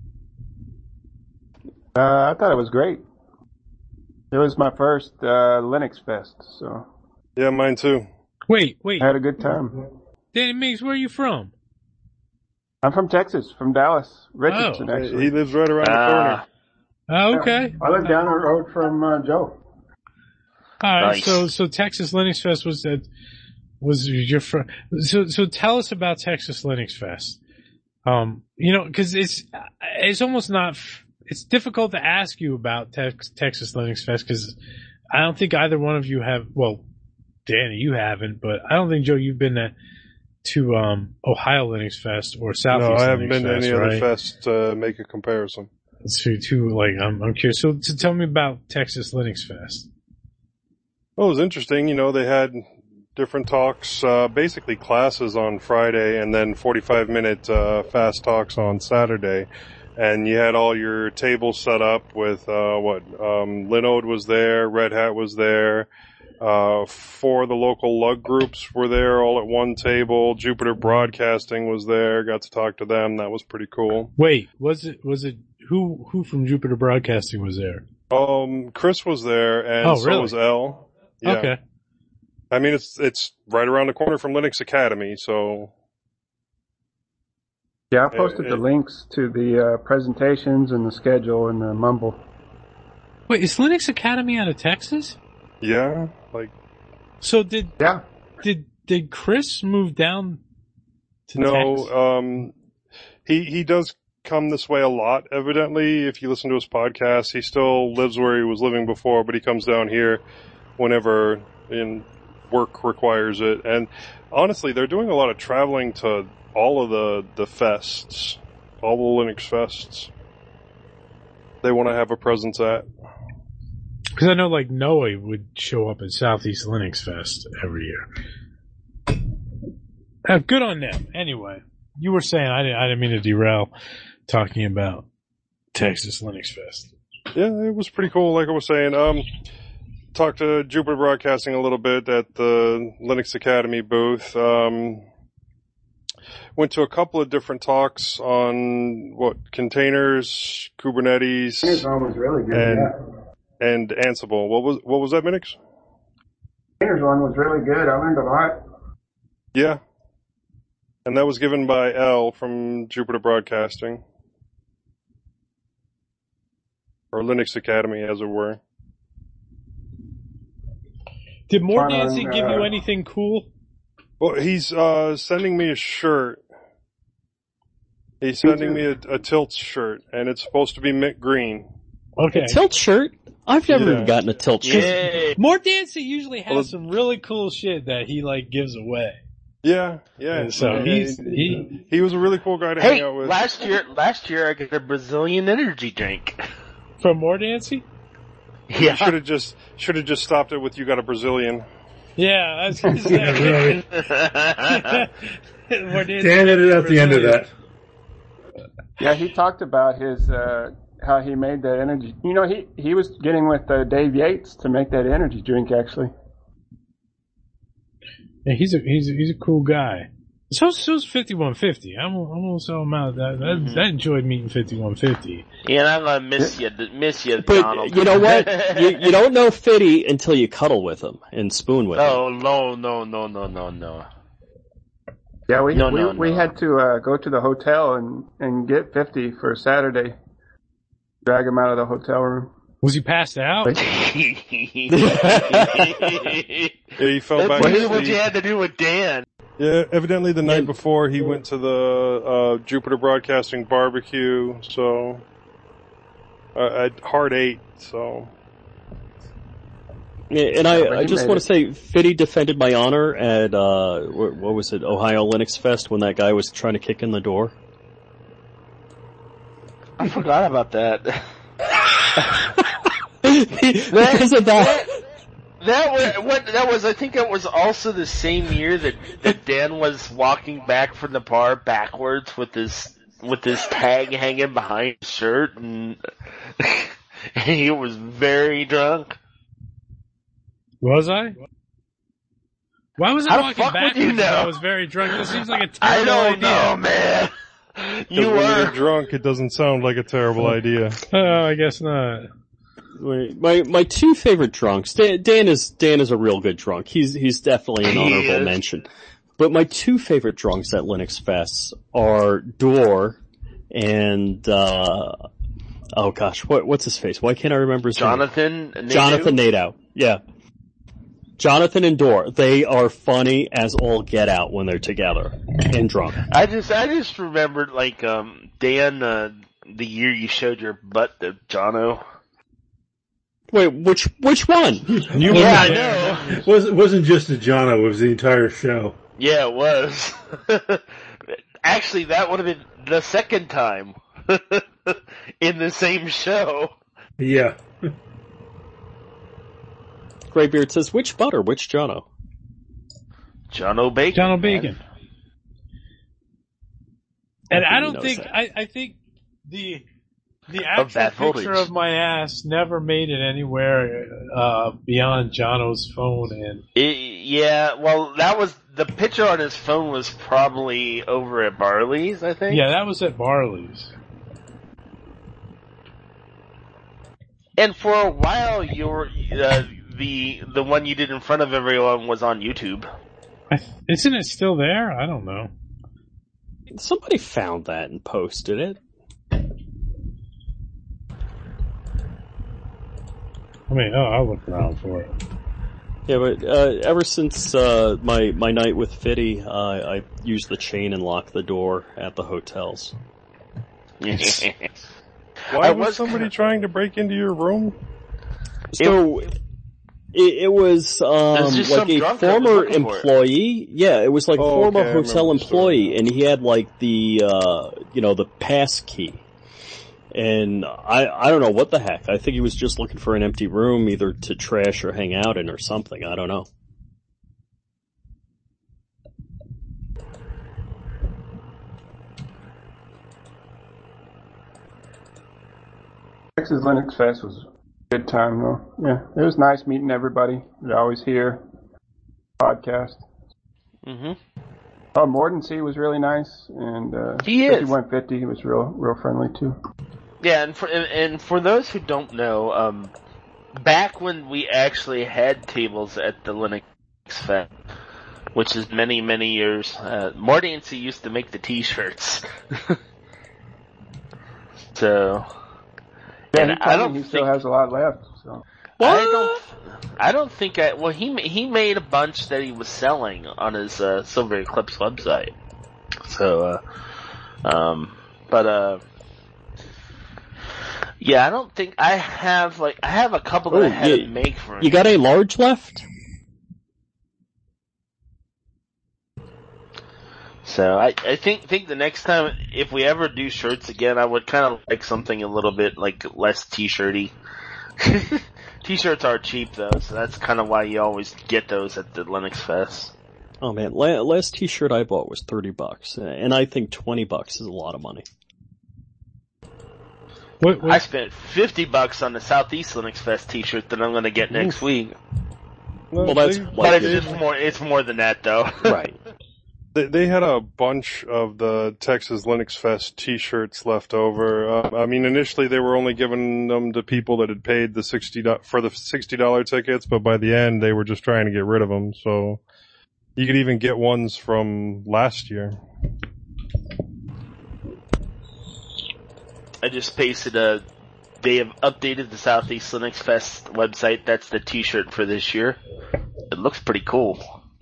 I thought it was great. It was my first Linux Fest, so... Yeah, mine too. Wait. I had a good time. Danny Meeks, where are you from? I'm from Texas, from Dallas. Richardson, actually. He lives right around the corner. Oh, okay. Yeah, I live down the road from Joe. Alright, Nice. so Texas Linux Fest was your friend. So tell us about Texas Linux Fest. Cause it's almost not, it's difficult to ask you about Texas Linux Fest because I don't think either one of you have, well, Danny, you haven't, but I don't think, Joe, you've been to Ohio Linux Fest or Southeast Linux Fest. No, I haven't been to any right? other fest to make a comparison. I'm curious. So tell me about Texas Linux Fest. Well, it was interesting. They had different talks, basically classes on Friday and then 45-minute fast talks on Saturday. And you had all your tables set up with, Linode was there, Red Hat was there, 4 of the local lug groups were there all at one table, Jupiter Broadcasting was there, got to talk to them, that was pretty cool. Wait, was it, who from Jupiter Broadcasting was there? Chris was there and so was Elle. Yeah. Okay. I mean, it's right around the corner from Linux Academy, so... Yeah, I posted the links to the presentations and the schedule in the Mumble. Wait, is Linux Academy out of Texas? Yeah, So did Chris move down to Texas? No, he does come this way a lot, evidently. If you listen to his podcast, he still lives where he was living before, but he comes down here whenever work requires it. And honestly, they're doing a lot of traveling to all of the fests, all the Linux fests. They want to have a presence at. Because I know, Noe would show up at Southeast Linux Fest every year. Good on them. Anyway, you were saying, I didn't mean to derail talking about Texas Linux Fest. Yeah, it was pretty cool. Like I was saying, talked to Jupiter Broadcasting a little bit at the Linux Academy booth. Went to a couple of different talks on containers, Kubernetes, Containers one was really good. and Ansible. What was that, Minix? Containers one was really good. I learned a lot. Yeah, and that was given by L from Jupiter Broadcasting, or Linux Academy, as it were. Did More Dancing give you anything cool? Well, he's sending me a shirt. He's sending me a Tilt shirt, and it's supposed to be mint green. Okay. A Tilt shirt? I've never even gotten a Tilt shirt. Yeah. More Dancing usually has some really cool shit that he gives away. Yeah. And so he was a really cool guy to hang out with. Last year I got a Brazilian energy drink. From More Dancing? Yeah. Should have just stopped it with "You got a Brazilian." Yeah, I was going to say. Really. Dan ended at the end of that. Yeah, he talked about his how he made that energy. You know, he was getting with Dave Yates to make that energy drink. Actually, yeah, he's a cool guy. So's 5150. I'm gonna sell him out. I enjoyed meeting 5150. Yeah, and I'm gonna miss you, But Donald. you know what? you don't know Fitty until you cuddle with him and spoon with him. Oh no. yeah, we No. had to go to the hotel and get 50 for Saturday. Drag him out of the hotel room. Was he passed out? Yeah, he fell back. That's what you had to do with Dan. Yeah, evidently the night before he went to the Jupiter Broadcasting barbecue, so at Hard 8, so... Yeah, and I just want to say, Fitty defended my honor at, what was it, Ohio Linux Fest, when that guy was trying to kick in the door. I forgot about that. Because of that. That was. I think it was also the same year that Dan was walking back from the bar backwards with his tag hanging behind his shirt, and he was very drunk. Was I? Why was I How the walking fuck would backwards you if know? I was very drunk? This seems like a I terrible don't idea. know, man. You When were you're drunk, it doesn't sound like a terrible idea. Oh, I guess not. My two favorite drunks. Dan is a real good drunk. He's definitely an honorable mention. But my two favorite drunks at Linux Fests are Door and oh gosh, what's his face? Why can't I remember his Jonathan name? Nadeau? Jonathan Nadeau. Yeah. Jonathan and Door. They are funny as all get out when they're together and drunk. I just remembered Dan the year you showed your butt to Jono. Wait, which one? Yeah, I know. It wasn't just the Jono, it was the entire show. Yeah, it was. Actually, that would have been the second time in the same show. Yeah. Graybeard says, which butter, which Jono? Jono Bacon. Jono Bacon. And I don't knows think that. I think the Of that actual picture voltage. of my ass never made it anywhere beyond Jono's phone. And Yeah, well, that was the picture on his phone was probably over at Barley's, I think. yeah, that was at Barley's. And for a while, your the one you did in front of everyone was on YouTube. Isn't it still there? I don't know. Somebody found that and posted it. I mean, I'll look around for it. Yeah, but ever since my night with Fitty, I use the chain and lock the door at the hotels. Why was somebody trying to break into your room? So it was just like some a drunk that was former looking for it. employee. Yeah, it was like a Oh, former okay, I hotel remember the story employee, and he had like the the pass key. And I don't know what the heck. I think he was just looking for an empty room, either to trash or hang out in or something. I don't know. Texas Linux Fest was a good time, though. Yeah, it was nice meeting everybody. You're always here. Podcast. Mm-hmm. Mordency was really nice, and he is. 5150, he was real friendly too. Yeah, and for those who don't know, back when we actually had tables at the Linux Fest, which is many, many years, Mordency used to make the T-shirts. So, yeah, and I don't he still has a lot left. So. I don't think he made a bunch that he was selling on his Silver Eclipse website. So, yeah, I don't think I have a couple that I had to make for him. You got a large left? So I think the next time, if we ever do shirts again, I would kind of like something a little bit like less t-shirty. T-shirts are cheap though, so that's kind of why you always get those at the Linux Fest. Oh man, last t-shirt I bought was $30, and I think $20 is a lot of money. What? I spent $50 on the Southeast Linux Fest t-shirt that I'm going to get next week. Well, that's but it's more than that though. Right. They had a bunch of the Texas Linux Fest T-shirts left over. I mean, initially they were only giving them to people that had paid the $60 tickets, but by the end they were just trying to get rid of them. So you could even get ones from last year. I just pasted they have updated the Southeast Linux Fest website. That's the T-shirt for this year. It looks pretty cool.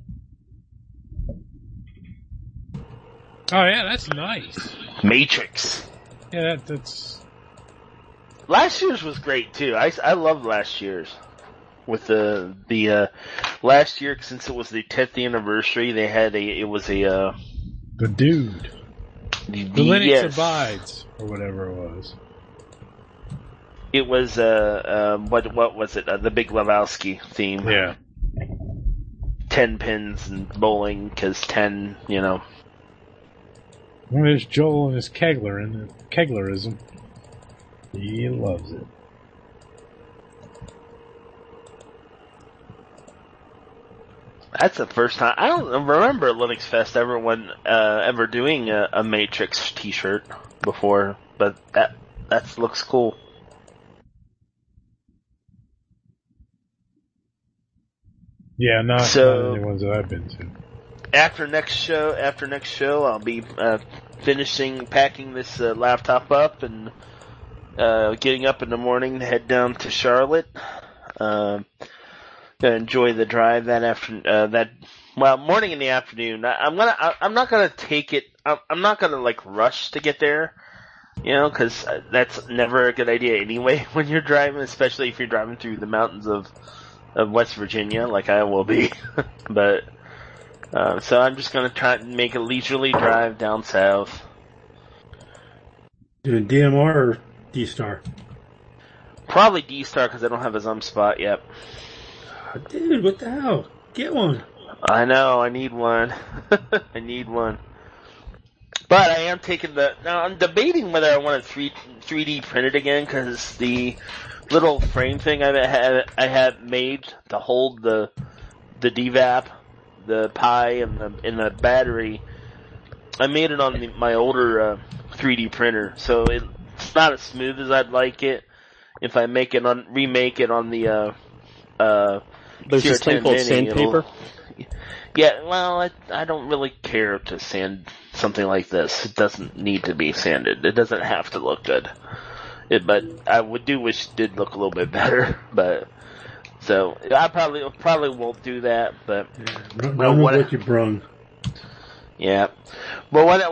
Oh yeah, that's nice. Matrix. Yeah, that's. Last year's was great too. I loved last year's. With the last year, since it was the 10th anniversary, they had the dude. The Linux yes. Abides or whatever it was. It was what was it? The Big Lebowski theme. Yeah. 10 pins and bowling because 10, you know. Well, there's Joel and his Keglerism. He loves it. That's the first time. I don't remember Linux Fest ever doing a Matrix T-shirt before, but that looks cool. Yeah, not any ones that I've been to. After next show, I'll be finishing packing this laptop up and getting up in the morning to head down to Charlotte. Gonna enjoy the drive morning and the afternoon. I'm not gonna take it. I'm not gonna like rush to get there, you know, because that's never a good idea anyway when you're driving, especially if you're driving through the mountains of West Virginia, like I will be. But so I'm just gonna try and make a leisurely drive down south. Doing DMR or D-Star? Probably D-Star because I don't have a Zum spot yet. Oh, dude, what the hell? Get one. I know, I need one. I need one. But I am taking now I'm debating whether I want to 3D print it again because the little frame thing I had made to hold the DVAP, the Pi, and the battery. I made it on my older 3D printer, so it's not as smooth as I'd like it. If I remake it on the there's this thing called sandpaper. Yeah, well, I don't really care to sand something like this. It doesn't need to be sanded. It doesn't have to look good. But I wish it did look a little bit better. But so I probably won't do that. But what you brung. Yeah, but what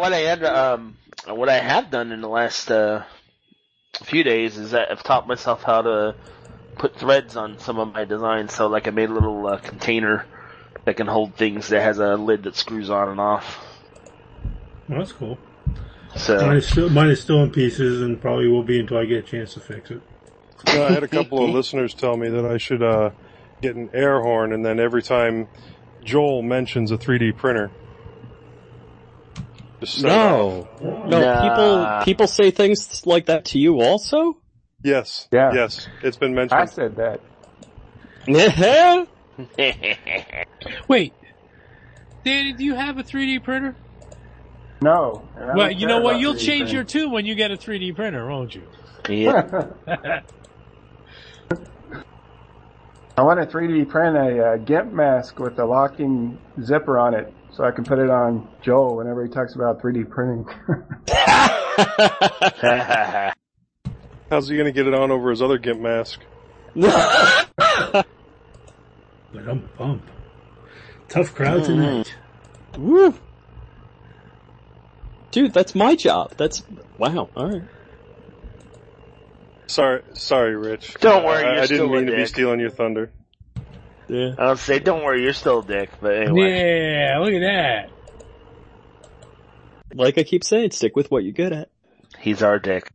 I have done in the last few days is that I've taught myself how to put threads on some of my designs. So like I made a little container that can hold things that has a lid that screws on and off. Well, that's cool. So mine is still in pieces and probably will be until I get a chance to fix it. I had a couple of listeners tell me that I should get an air horn, and then every time Joel mentions a 3D printer, just No, people say things like that to you also? Yes. Yeah. Yes. It's been mentioned. I said that. Wait, Danny, do you have a 3D printer? No. and I Well, don't you care know what? about You'll 3D change your printing. tune when you get a 3D printer, won't you? Yeah. I want to 3D print a GIMP mask with a locking zipper on it so I can put it on Joel whenever he talks about 3D printing. How's he going to get it on over his other GIMP mask? But I'm bummed. Tough crowd tonight. Woo! Dude, that's my job. Wow. All right. Sorry, Rich. Don't worry, you're I still didn't mean a to be dick. stealing your thunder. Yeah. I'll say, don't worry, you're still a dick. But anyway. Yeah, look at that. Like I keep saying, stick with what you're good at. He's our dick.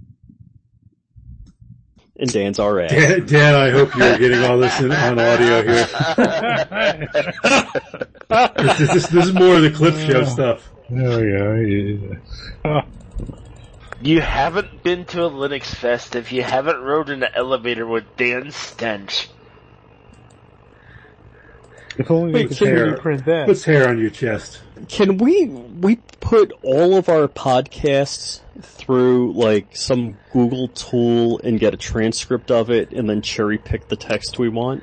And Dan's our ass. Dan, I hope you're getting all this on audio here. This is more of the clip show stuff. Oh, yeah. You haven't been to a Linux Fest if you haven't rode in an elevator with Dan Stench. If only they could 3D print that. What's hair on your chest? Can we put all of our podcasts through like some Google tool and get a transcript of it and then cherry pick the text we want?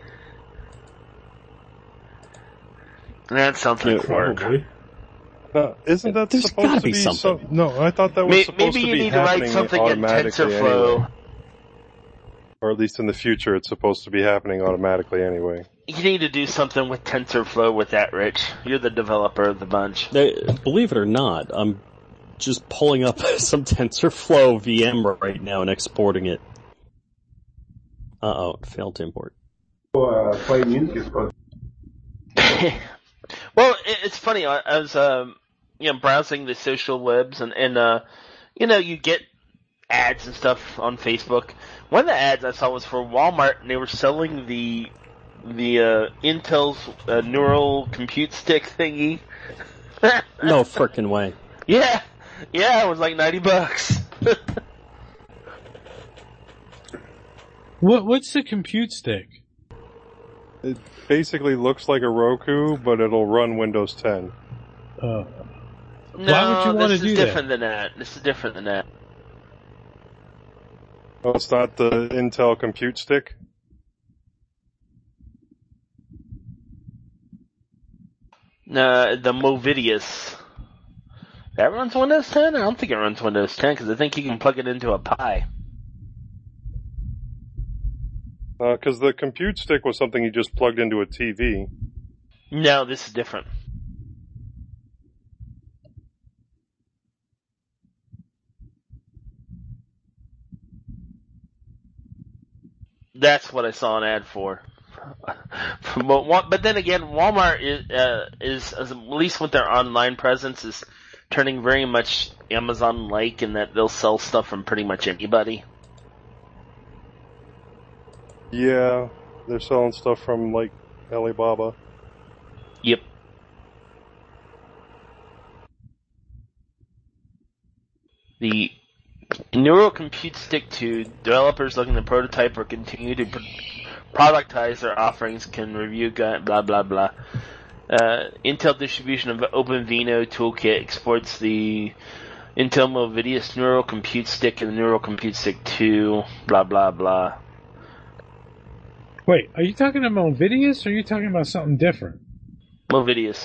That sounds like work. Probably. Isn't that There's supposed gotta to be be something. No, I thought that was supposed Maybe to you be need to write happening something in automatically TensorFlow. anyway. Or at least in the future, it's supposed to be happening automatically anyway. You need to do something with TensorFlow with that, Rich. You're the developer of the bunch. Believe it or not, I'm just pulling up some TensorFlow VM right now and exporting it. Uh-oh, failed to import. Play music is supposed Well, it's funny. I was, browsing the social webs, and you get ads and stuff on Facebook. One of the ads I saw was for Walmart, and they were selling the Intel's neural compute stick thingy. No frickin' way. Yeah, it was like $90. What's the compute stick? It basically looks like a Roku, but it'll run Windows 10. No, Why would you want to this do is that? different than that. This is different than that. Oh, it's not the Intel compute stick? No, the Movidius. That runs Windows 10? I don't think it runs Windows 10, because I think you can plug it into a Pi. Because the compute stick was something you just plugged into a TV. No, this is different. That's what I saw an ad for. But then again, Walmart is at least with their online presence, is turning very much Amazon-like in that they'll sell stuff from pretty much anybody. Yeah, they're selling stuff from, like, Alibaba. Yep. The Neural Compute Stick 2, developers looking to prototype or continue to productize their offerings can review blah blah blah. Intel distribution of OpenVINO toolkit exports the Intel Movidius Neural Compute Stick and the Neural Compute Stick 2, blah blah blah. Wait, are you talking about Movidius or are you talking about something different? Movidius.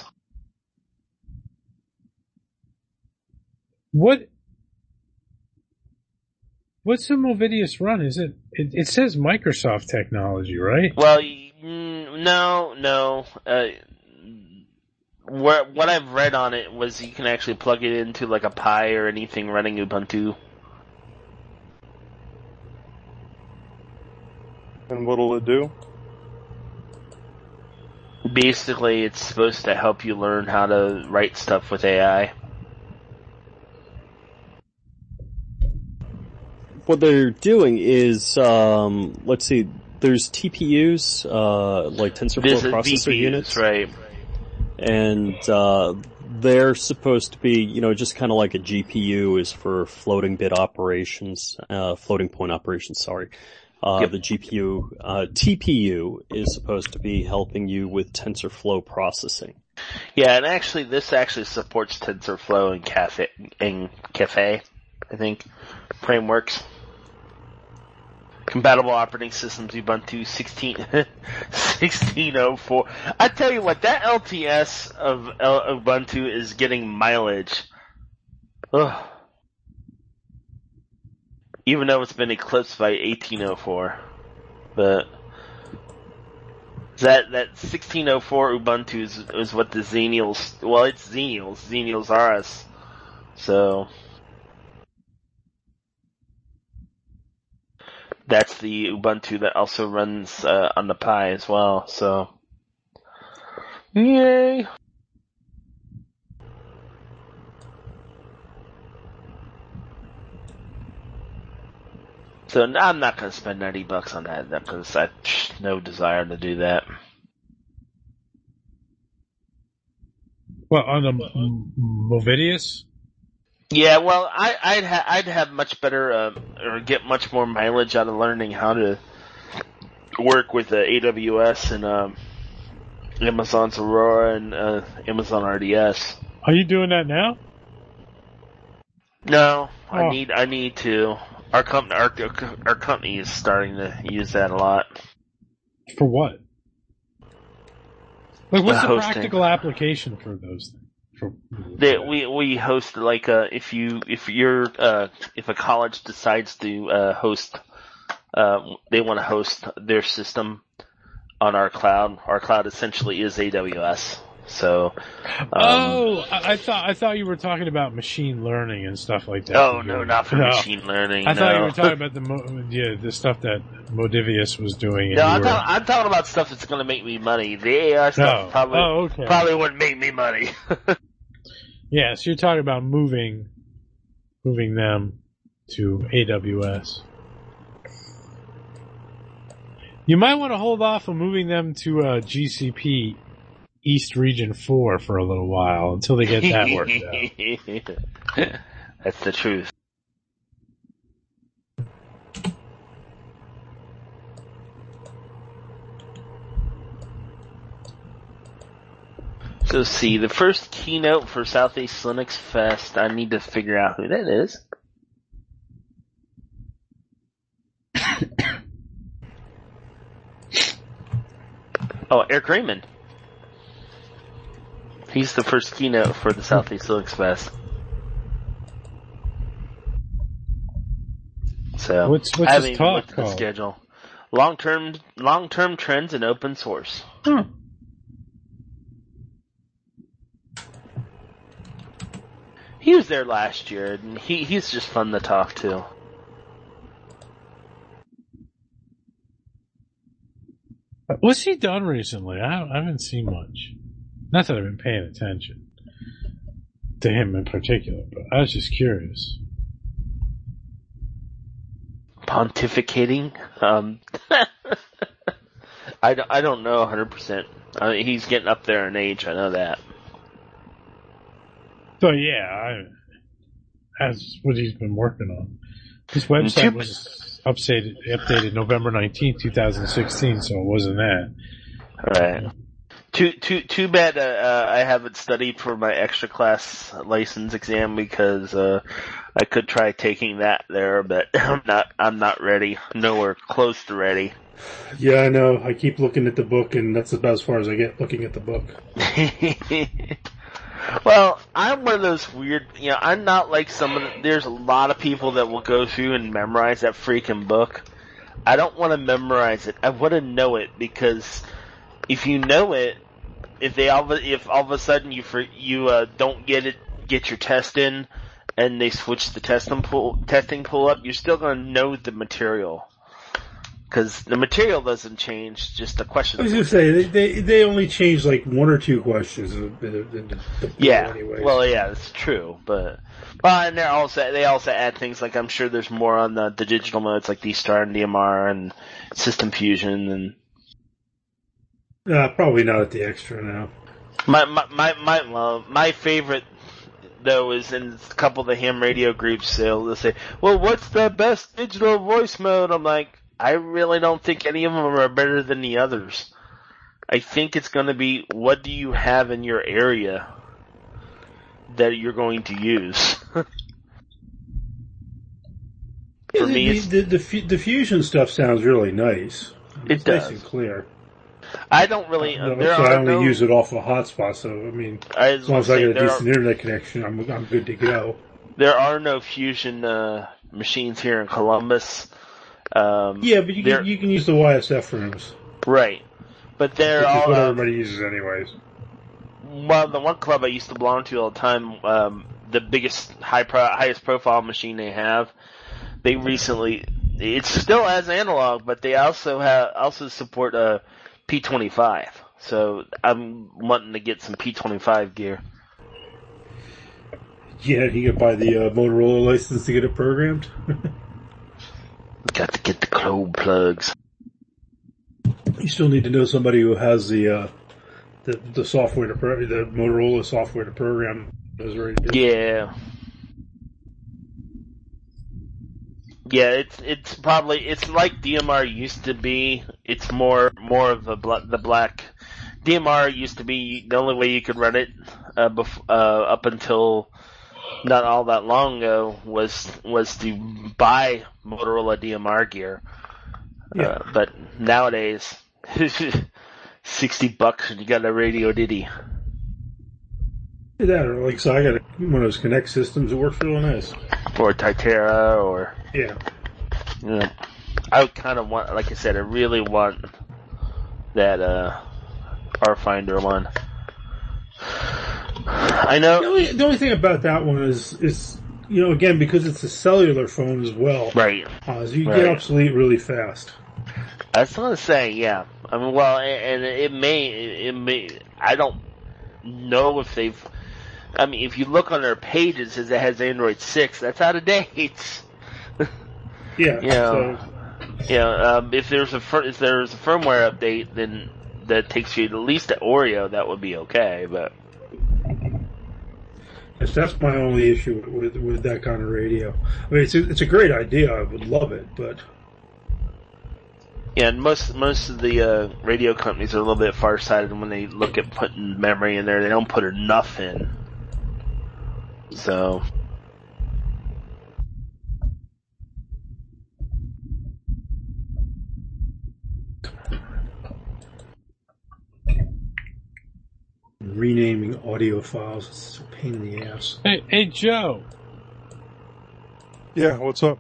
What's the Movidius run? Is it says Microsoft technology, right? Well, no. What I've read on it was you can actually plug it into like a Pi or anything running Ubuntu. And what'll it do? Basically, it's supposed to help you learn how to write stuff with AI. What they're doing is, let's see, there's TPUs, like TensorFlow processor VPUs, units. right? And they're supposed to be, just kind of like a GPU is for floating bit operations, floating point operations, sorry. Yep. The GPU, TPU is supposed to be helping you with TensorFlow processing. Yeah, and this actually supports TensorFlow and Caffe, I think, frameworks. Compatible operating systems, Ubuntu 16.04. I tell you what, that LTS of Ubuntu is getting mileage. Ugh. Even though it's been eclipsed by 18.04. But that 16.04 Ubuntu is what the Xenials, well, it's Xenials RS. So that's the Ubuntu that also runs on the Pi as well, so yay! So I'm not going to spend $90 on that because I have no desire to do that. Well, on the Movidius? Yeah, well, I'd have much better or get much more mileage out of learning how to work with AWS and Amazon's Aurora and Amazon RDS. Are you doing that now? No, Oh. I need to. Our company is starting to use that a lot. For what? Like, what's the Hosting. practical application for those things? We host like if a college decides to host, they want to host their system on our cloud. Our cloud essentially is AWS. So, I thought you were talking about machine learning and stuff like that. Oh no, not for machine learning. I thought you no. were talking about the stuff that Modivius was doing. No, I'm talking about stuff that's going to make me money. The AI stuff probably wouldn't make me money. Yeah, so you're talking about moving them to AWS. You might want to hold off on moving them to GCP East Region 4 for a little while until they get that worked out. That's the truth. So see, the first keynote for Southeast Linux Fest, I need to figure out who that is. Oh, Eric Raymond. He's the first keynote for the Southeast Linux Fest. So what's I haven't his even talk looked at the called? schedule. Long-term trends in open source. He was there last year, and he's just fun to talk to. What's he done recently? I haven't seen much. Not that I've been paying attention to him in particular, but I was just curious. Pontificating? I don't know 100%. He's getting up there in age, I know that. So yeah, that's what he's been working on. His website was updated November 19th, 2016, so it wasn't that. Right. Too bad I haven't studied for my extra class license exam because I could try taking that there, but I'm not ready. Nowhere close to ready. Yeah, I know. I keep looking at the book, and that's about as far as I get looking at the book. Well, I'm one of those weird, I'm not like there's a lot of people that will go through and memorize that freaking book. I don't want to memorize it. I want to know it, because if you know it, if all of a sudden you don't get your test in, and they switch the testing pool up, you're still going to know the material. Because the material doesn't change, just the questions. I was going to say, they only change like one or two questions. Yeah, anyways. well, yeah, that's true. And they also add things like, I'm sure there's more on the digital modes like D-Star and DMR and System Fusion and. Probably not at the extra now. My favorite though is in a couple of the ham radio groups. They'll say, "Well, what's the best digital voice mode?" I'm like, I really don't think any of them are better than the others. I think it's going to be, what do you have in your area that you're going to use? For me, the Fusion stuff sounds really nice. It's does. Nice and clear. I don't really. I only use it off a hotspot, so I mean, as long as I get a decent internet connection, I'm good to go. There are no Fusion machines here in Columbus. Yeah, but you can use the YSF rooms, right? But they're which all is what everybody uses, anyways. Well, the one club I used to belong to all the time, the biggest highest profile machine they have, they recently, it's still as analog, but they also support a P25. So I'm wanting to get some P25 gear. Yeah, you can buy the Motorola license to get it programmed. Got to get the code plugs. You still need to know somebody who has the software to the Motorola software to program those radios. Yeah. Yeah, it's probably, it's like DMR used to be. It's more of the black. DMR used to be the only way you could run it up until not all that long ago was to buy Motorola DMR gear. Yeah. But nowadays, $60 and you got a Radio Diddy. That, or like, so I got one of those Connect systems that works real nice. Or Titera, or... Yeah. Yeah. I kind of want, like I said, I really want that, R-Finder one. I know... The only thing about that one is, again, because it's a cellular phone as well. Right. You get obsolete really fast. I was going to say, yeah. I mean, well, and it may, I don't know if they've, I mean, if you look on their pages, it says it has Android 6, that's out of date. Yeah. If there's a firmware update, then that takes you at least to Oreo, that would be okay, but. Yes, that's my only issue with that kind of radio. I mean, it's a great idea. I would love it, but. Yeah, and most of the radio companies are a little bit farsighted when they look at putting memory in there. They don't put enough in. So. Renaming audio files, it's a pain in the ass. Hey, Joe. Yeah, what's up?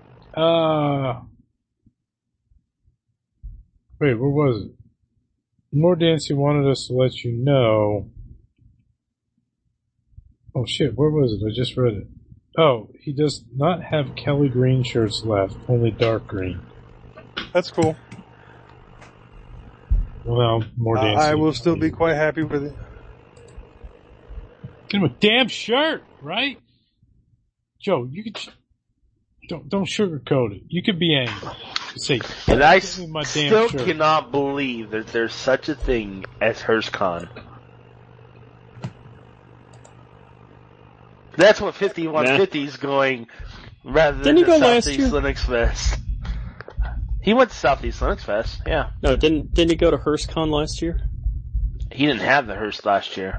Wait, where was it? More Dancy wanted us to let you know. Oh shit, where was it? I just read it. Oh, he does not have Kelly green shirts left, only dark green. That's cool. Well, more Dancy. I will still be quite happy with it. Get him a damn shirt, right? Joe, you could don't sugarcoat it. You could be angry. Say, and I still cannot believe that there's such a thing as HurstCon. That's what 5150 is going, rather than the Southeast Linux Fest. He went to Southeast Linux Fest, yeah. No, didn't he go to HurstCon last year? He didn't have the Hearst last year.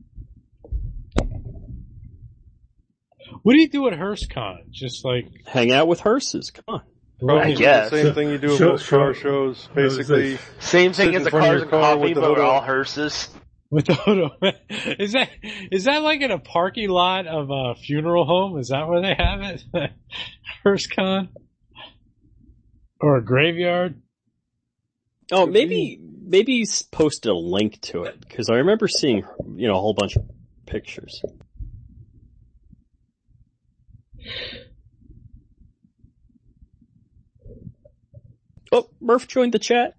What do you do at HurstCon? Just like hang out with hearses. Come on. I guess. The same thing you do at most car shows, basically. Same thing as the Cars and Coffee, but with all hearses. With the Hodo. Is that like in a parking lot of a funeral home? Is that where they have it? HurstCon? Or a graveyard? Oh, maybe he's posted a link to it, because I remember seeing, a whole bunch of pictures. Oh, Murph joined the chat.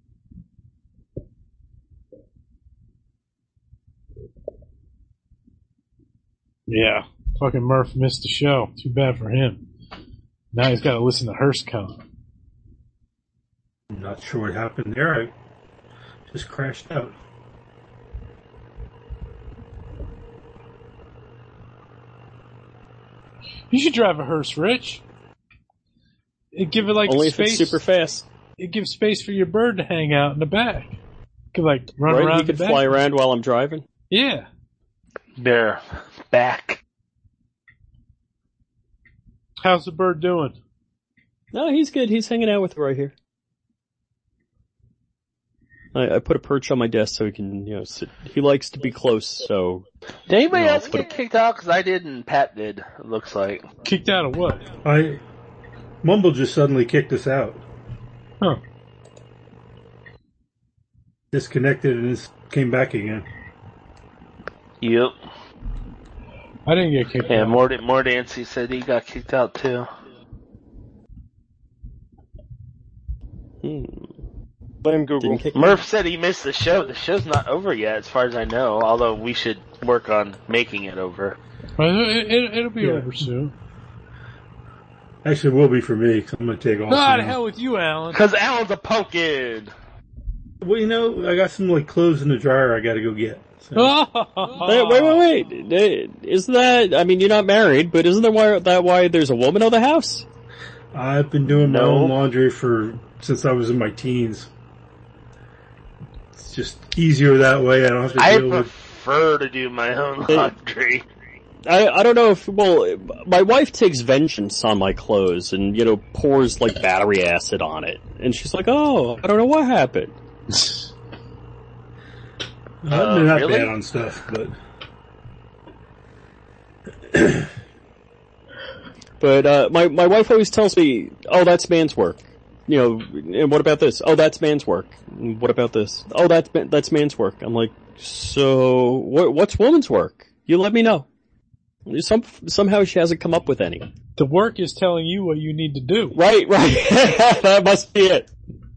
Yeah, fucking Murph missed the show. Too bad for him. Now he's got to listen to HurstCon. I'm not sure what happened there. I just crashed out. You should drive a hearse, Rich. It'd give it like Only space. if it's super fast. It gives space for your bird to hang out in the back. You could like run Right? around. He could the back. fly around while I'm driving. Yeah. They're back. How's the bird doing? No, he's good. He's hanging out with her right here. I put a perch on my desk so he can, sit. He likes to be close, so... Did anybody No, else but- get kicked out? Because I did and Pat did, it looks like. Kicked out of what? Mumble just suddenly kicked us out. Huh. Disconnected and came back again. Yep. I didn't get kicked Yeah, out. more Dancy said he got kicked out too. Blame Google. Didn't kick Murph said he missed the show. The show's not over yet, as far as I know, although we should work on making it over. It'll be over soon. Actually, it will be for me, because I'm going to take off. Ah, to now. hell with you, Alan. Because Alan's a pumpkin! Well, I got some clothes in the dryer I got to go get. So. Wait. Isn't that... I mean, you're not married, but isn't that why there's a woman of the house? I've been doing my own laundry since I was in my teens. It's just easier that way. I don't have to deal with... prefer to do my own laundry. I don't know if... Well, my wife takes vengeance on my clothes and, pours, battery acid on it. And she's like, oh, I don't know what happened. I'm not really? bad on stuff, but... But my wife always tells me, oh, that's man's work. And what about this? Oh, that's man's work. And what about this? Oh, that's man's work. I'm like, so what's woman's work? You let me know. Somehow she hasn't come up with any. The work is telling you what you need to do. Right. That must be it.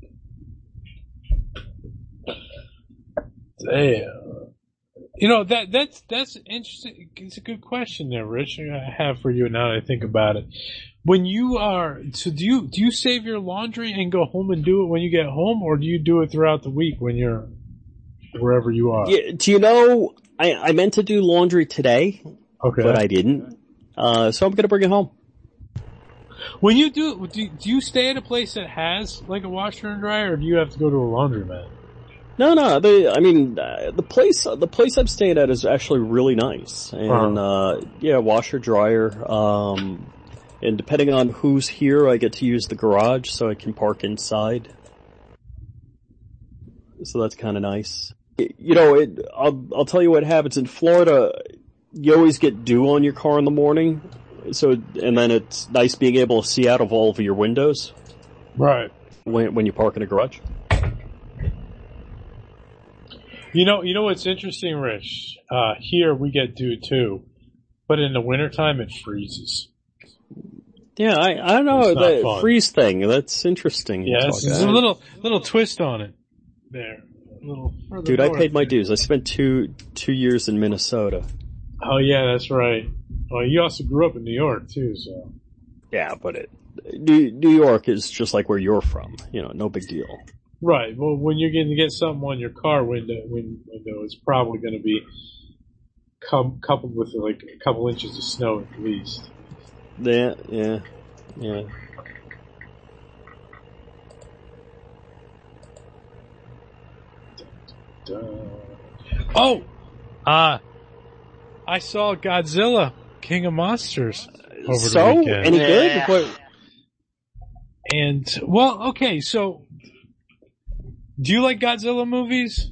Damn. That's interesting. It's a good question there, Rich. I have for you now that I think about it. When you are, so do you save your laundry and go home and do it when you get home, or do you do it throughout the week when you're wherever you are? Yeah, do you know, I meant to do laundry today, but I didn't. So I'm gonna bring it home. When you do you stay at a place that has like a washer and dryer, or do you have to go to a laundromat? No. The place I'm staying at is actually really nice, and washer dryer. And depending on who's here, I get to use the garage, so I can park inside. So that's kind of nice. I'll tell you what happens in Florida. You always get dew on your car in the morning, and then it's nice being able to see out of all of your windows. Right. When you park in a garage. You know what's interesting, Rich? Here we get dew too, but in the wintertime it freezes. Yeah, I don't know, the fun. freeze thing, that's interesting. Yeah, there's a little twist on it there. Dude, I paid my dues. I spent two years in Minnesota. Oh yeah, that's right. Well, you also grew up in New York too, so. Yeah, but New York is just like where you're from. No big deal. Right. Well, when you're going to get something on your car window, it's probably going to be coupled with like a couple inches of snow at least. Yeah. Oh! I saw Godzilla, King of Monsters over the weekend. Any good? And, well, okay, so, do you like Godzilla movies?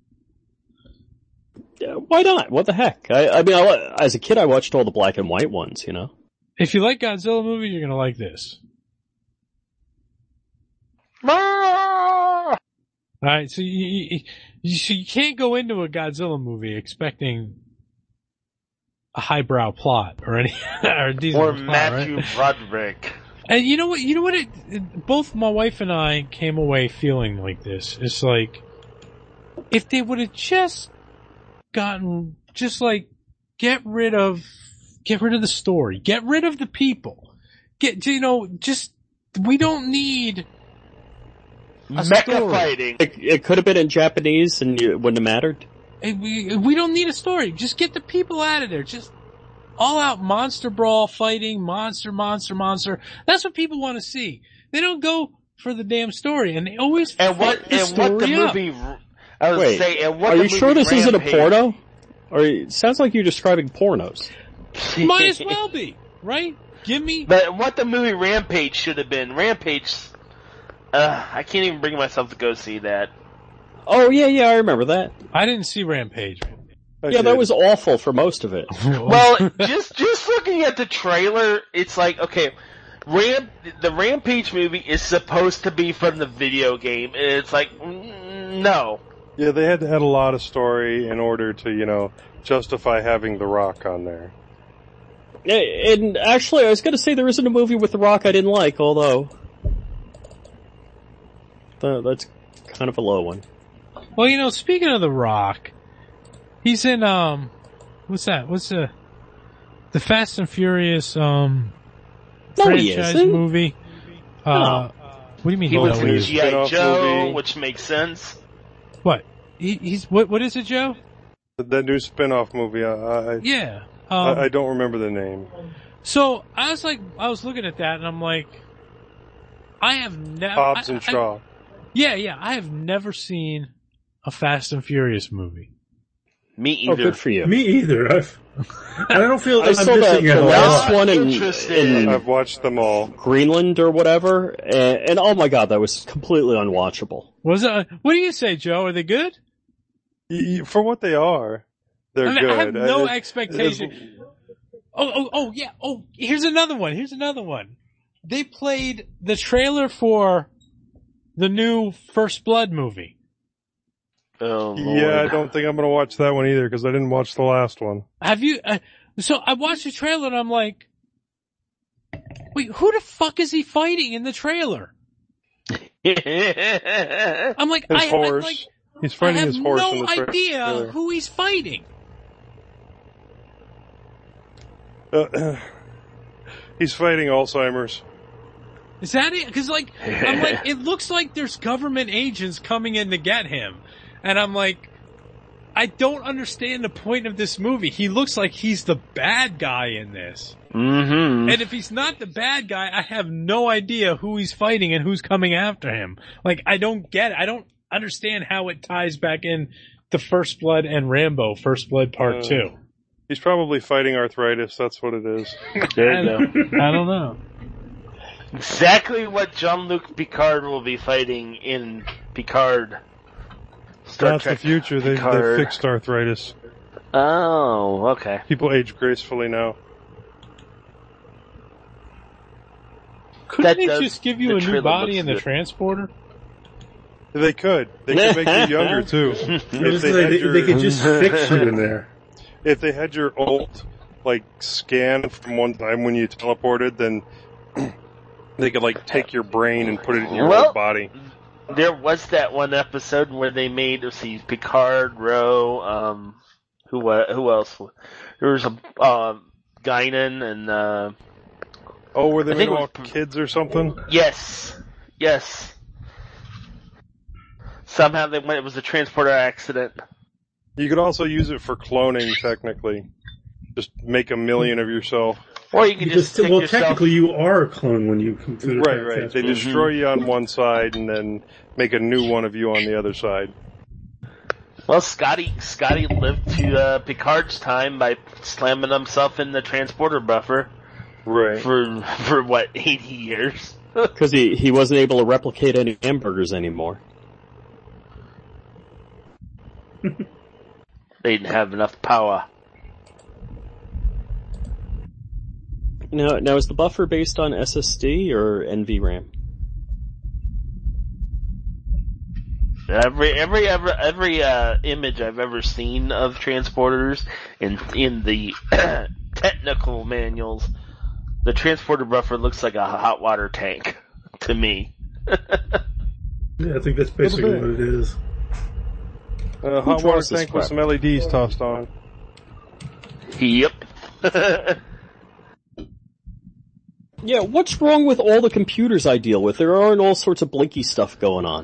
Yeah, why not? What the heck? I mean, as a kid, I watched all the black and white ones, If you like Godzilla movies, you're gonna like this. Alright, so you can't go into a Godzilla movie expecting a highbrow plot or any, or decent Or plot, Matthew right? Broderick. And you know what, both my wife and I came away feeling like this. It's like, if they would have just gotten, get rid of the story, get rid of the people, we don't need a Mecha story. fighting. It could have been in Japanese and it wouldn't have mattered. We don't need a story. Just get the people out of there. Just all out monster brawl fighting, monster. That's what people want to see. They don't go for the damn story, and they always and what the movie. I was say, and what are the you sure this Rampage, isn't a porno? Or it sounds like you're describing pornos. Might as well be, right? Give me. But what the movie Rampage should have been. Rampage. I can't even bring myself to go see that. Oh yeah, I remember that. I didn't see Rampage. Yeah, that was awful for most of it. Well, just looking at the trailer, it's like, okay, the Rampage movie is supposed to be from the video game, and it's like, no. Yeah, they had to add a lot of story in order to, justify having The Rock on there. And actually, I was going to say there isn't a movie with The Rock I didn't like, although that's kind of a low one. Well, speaking of The Rock, he's in, what's that? What's the Fast and Furious, franchise movie? What do you mean? He was in G.I. Joe, which makes sense. What? What is it, Joe? That new spin-off movie. Yeah. I don't remember the name. So, I was looking at that and I'm like, I have never... Hobbs and Shaw. Yeah, I have never seen a Fast and Furious movie. Me either. Oh, good for you. Me either. I don't feel I saw the last one in I've watched them all. Greenland or whatever, and oh my god, that was completely unwatchable. Was it? What do you say, Joe? Are they good? For what they are, they're good. I have no expectation. Oh, yeah. Oh, here's another one. They played the trailer for the new First Blood movie. Oh, Lord. Yeah, I don't think I'm going to watch that one either because I didn't watch the last one. Have you? So I watched the trailer and I'm like, wait, who the fuck is he fighting in the trailer? I'm like, his horse. He's fighting his horse in the trailer. I have no idea who he's fighting. He's fighting Alzheimer's. Is that it? Because I'm like, it looks like there's government agents coming in to get him. And I'm like, I don't understand the point of this movie. He looks like he's the bad guy in this. Mm-hmm. And if he's not the bad guy, I have no idea who he's fighting and who's coming after him. Like, I don't understand how it ties back in to First Blood and Rambo, First Blood Part 2. He's probably fighting arthritis, that's what it is. There you go. I don't know. Exactly what Jean-Luc Picard will be fighting in Picard. That's the future. They fixed arthritis. Oh, okay. People age gracefully now. Couldn't they just give you a new body in the transporter? They could. They could make you younger too. They could just fix you in there. If they had your ult scan from one time when you teleported, then they could take your brain and put it in your old body. There was that one episode where they made, Picard, Rowe, who else? There was Guinan and, were they made all kids or something? Yes. Somehow it was a transporter accident. You could also use it for cloning, technically. Just make 1 million of yourself. Or you can just take yourself... technically you are a clone when you come through the Right. They destroy you on one side and then make a new one of you on the other side. Well, Scotty lived to Picard's time by slamming himself in the transporter buffer. Right. For what, 80 years? Because he wasn't able to replicate any hamburgers anymore. They didn't have enough power. Now is the buffer based on SSD or NVRAM? Every image I've ever seen of transporters in the technical manuals, the transporter buffer looks like a hot water tank to me. Yeah, I think that's basically what it is. A hot water tank with some LEDs tossed on. Yep. Yeah, what's wrong with all the computers I deal with? There aren't all sorts of blinky stuff going on.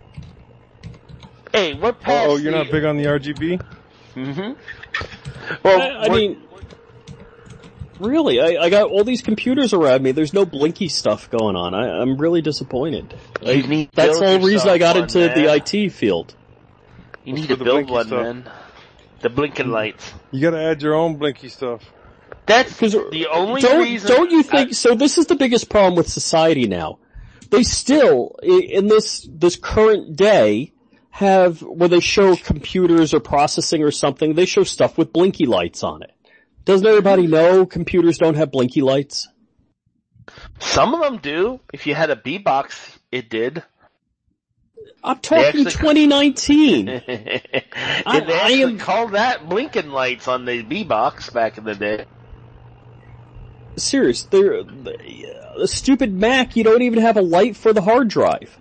Hey, we're past you're not big on the RGB? Mm-hmm. Well, I mean, Really, I got all these computers around me. There's no blinky stuff going on. I'm really disappointed. That's the whole reason I got into the IT field. You need to build one, man. The blinking lights. You gotta add your own blinky stuff. That's the only reason. Don't you think? So this is the biggest problem with society now. They still, in this current day, have where they show computers or processing or something. They show stuff with blinky lights on it. Doesn't everybody know computers don't have blinky lights? Some of them do. If you had a B-Box, it did. I'm talking 2019. They actually called that blinking lights on the B-Box back in the day. Serious. The stupid Mac, you don't even have a light for the hard drive.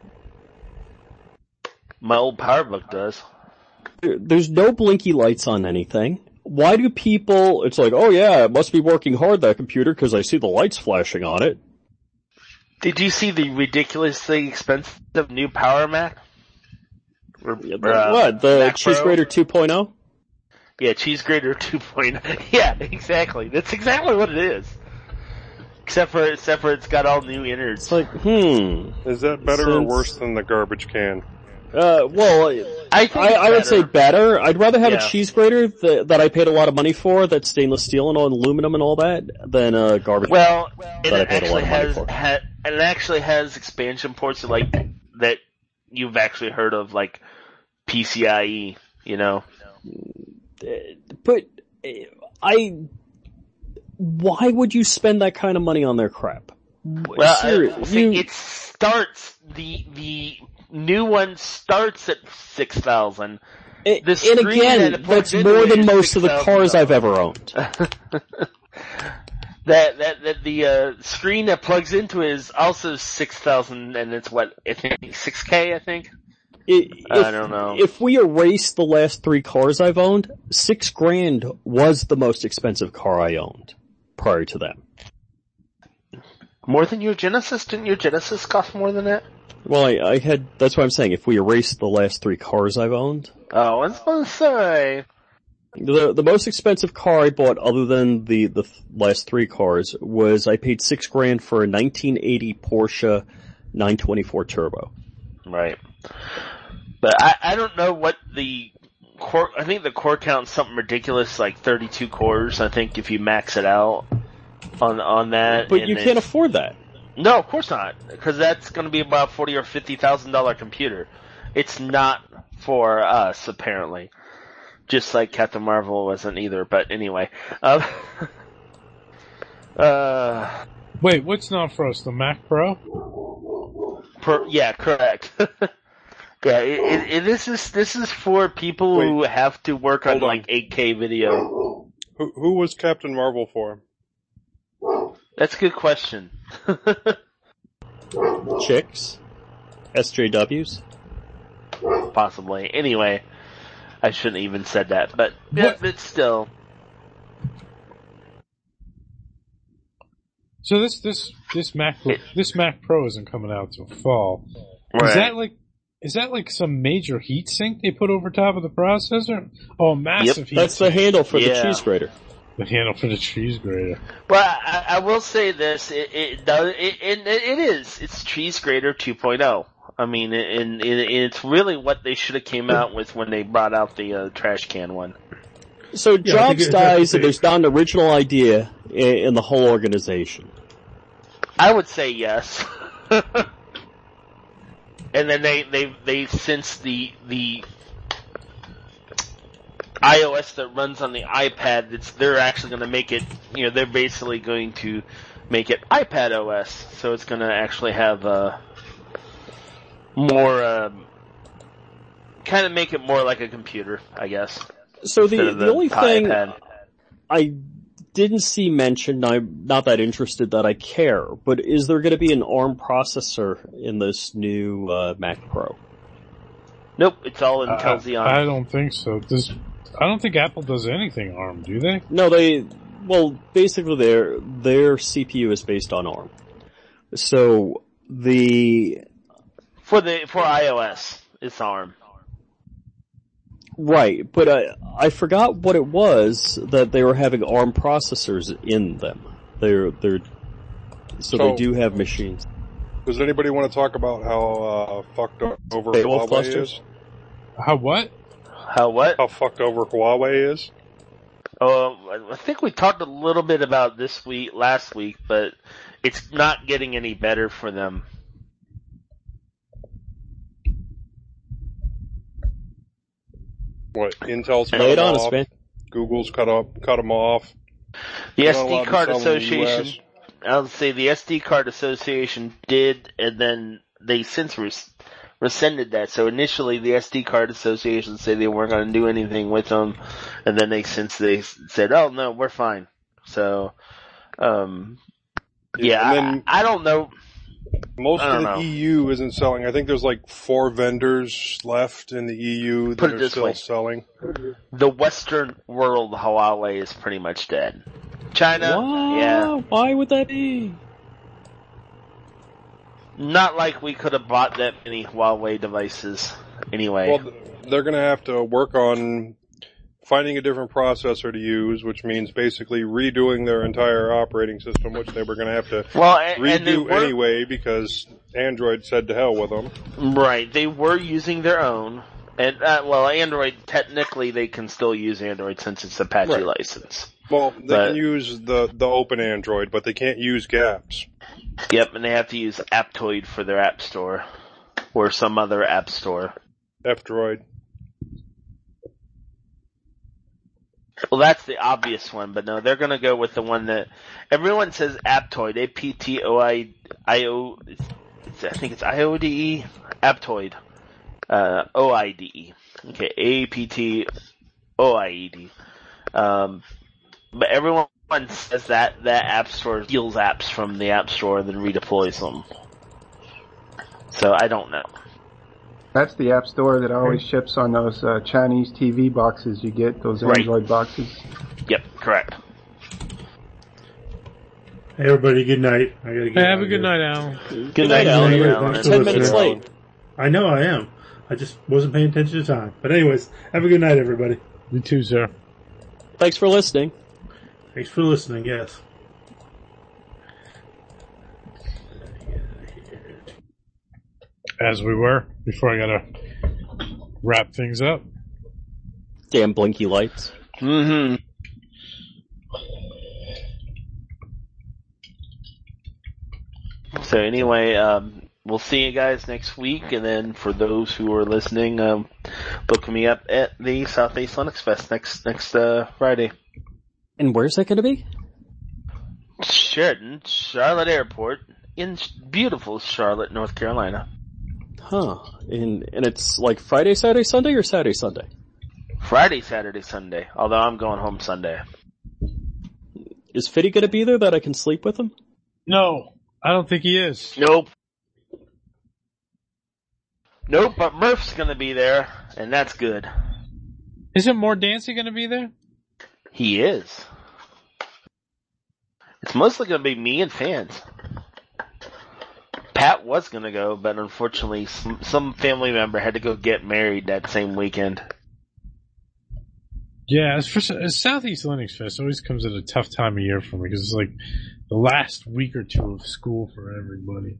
My old PowerBook does. There's no blinky lights on anything. Why do people, it's like, oh yeah, it must be working hard, that computer, because I see the lights flashing on it. Did you see the ridiculously expensive new Power Mac? What? The Mac Cheese Pro? Grater 2.0? Yeah, Cheese Grater 2.0. Yeah, exactly. That's exactly what it is. Except for it's got all new innards. It's like, Is that better or worse than the garbage can? Well, I would say better. I'd rather have a cheese grater that I paid a lot of money for, that's stainless steel and aluminum and all that, than a garbage can that I paid a lot of money for. It actually has expansion ports that you've actually heard of, like PCIe, you know. But why would you spend that kind of money on their crap? Well, it starts the new one starts at $6,000. And again, that's more than most of the cars I've ever owned. The screen that plugs into it is also $6,000, and it's what, I think $6K, I think. I don't know. If we erase the last 3 cars I've owned, $6,000 was the most expensive car I owned prior to them. More than your Genesis? Didn't your Genesis cost more than that? Well, I had, that's what I'm saying, if we erase the last 3 cars I've owned. Oh, I was going to say. The most expensive car I bought other than the last 3 cars was I paid $6,000 for a 1980 Porsche 924 Turbo. Right. But I don't know what the core, I think the core count's something ridiculous, like 32 cores, I think, if you max it out on that. But you can't afford that. No, of course not, because that's going to be about $40,000 or $50,000 computer. It's not for us, apparently. Just like Captain Marvel wasn't either, but anyway. Wait, what's not for us? The Mac Pro? Yeah, correct. Yeah, this is for people who have to work on like 8K video. Who was Captain Marvel for? That's a good question. Chicks? SJWs? Possibly. Anyway, I shouldn't even said that, but yeah, but still. So this Mac Pro isn't coming out till fall. Right. Is that like some major heat sink they put over top of the processor? Oh, massive heat That's sink. the handle for the cheese grater. The handle for the cheese grater. Well, I will say this: it is. It's Cheese Grater 2.0. I mean, and it's really what they should have came out with when they brought out the trash can one. So Jobs dies, and there's not an original idea in the whole organization. I would say yes. And then they since the iOS that runs on the iPad, they're actually going to make it, they're basically going to make it iPad OS, so it's going to actually have more, kind of make it more like a computer, I guess. So the only thing I didn't see mentioned, I'm not that interested that I care, but is there going to be an ARM processor in this new Mac Pro? Nope, it's all Intel Xeon. I don't think so. I don't think Apple does anything ARM, do they? No, basically their CPU is based on ARM. So for iOS, it's ARM. Right, but I forgot what it was that they were having ARM processors in them. So they do have machines. Does anybody want to talk about how fucked over Beowulf Huawei clusters? is? How what? How what? How fucked over Huawei is? Oh, I think we talked a little bit about last week, but it's not getting any better for them. What, Intel's cut Lay it them on us, off, man. Google's cut them off. The They're not allowed SD to card sell in the association, US. I'll say the SD card association did, and then they since rescinded that. So initially the SD card association said they weren't going to do anything with them, and then they said, oh no, we're fine. So, Yeah, I don't know. Most I of don't the know. EU isn't selling. I think there's like 4 vendors left in the EU Put that it are this still way. selling. The Western world Huawei is pretty much dead. China, yeah. Why would that be? Not like we could have bought that many Huawei devices anyway. Well, they're going to have to work on finding a different processor to use, which means basically redoing their entire operating system, which they were going to have to redo anyway because Android said to hell with them. Right, they were using their own. And, Android, technically they can still use Android since it's Apache license. Well, they can use the open Android, but they can't use GApps. Yep, and they have to use Aptoid for their app store. Or some other app store. F-Droid. Well, that's the obvious one, but no, they're gonna go with the one that everyone says Aptoid, A-P-T-O-I-O, I think it's I-O-D-E, Aptoid, O-I-D-E. Okay, A-P-T-O-I-E-D. But everyone says that app store steals apps from the app store and then redeploys them. So I don't know. That's the app store that always ships on those Chinese TV boxes you get, those Android boxes. Yep, correct. Hey, everybody, good night. I gotta get Have a good night, Alan. Good night, Alan. Thanks for 10 minutes listening. late. I know I am. I just wasn't paying attention to time. But anyways, have a good night, everybody. You too, sir. Thanks for listening. Thanks for listening, yes. As we were, before I gotta wrap things up. Damn blinky lights. Mm-hmm. So anyway, we'll see you guys next week, and then for those who are listening, look me up at the Southeast Linux Fest next Friday. And where's that going to be? Sheridan, Charlotte Airport, in beautiful Charlotte, North Carolina. Huh. And it's like Friday, Saturday, Sunday, or Saturday, Sunday? Friday, Saturday, Sunday. Although I'm going home Sunday. Is Fitty going to be there that I can sleep with him? No, I don't think he is. Nope. Nope, but Murph's going to be there, and that's good. Isn't More Dancy going to be there? He is. It's mostly going to be me and fans. Pat was going to go, but unfortunately some family member had to go get married that same weekend. Yeah, as for Southeast Linux Fest always comes at a tough time of year for me because it's like the last week or two of school for everybody.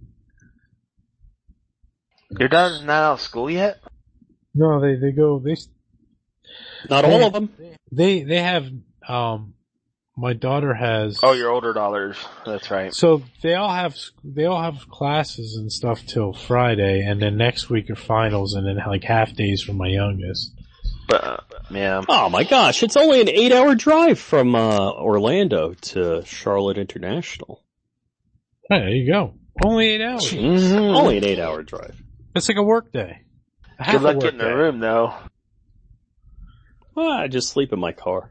Your daughter's not out of school yet? No, they Not all of them. They have my daughter has. Oh, your older daughters. That's right. So they all have classes and stuff till Friday, and then next week are finals, and then like half days for my youngest. But yeah. Oh my gosh, it's only an 8-hour drive from Orlando to Charlotte International. Hey, there you go. Only 8 hours. Mm-hmm. Only an 8-hour drive. That's like a work day. Good luck getting a room, though. Well, I just sleep in my car.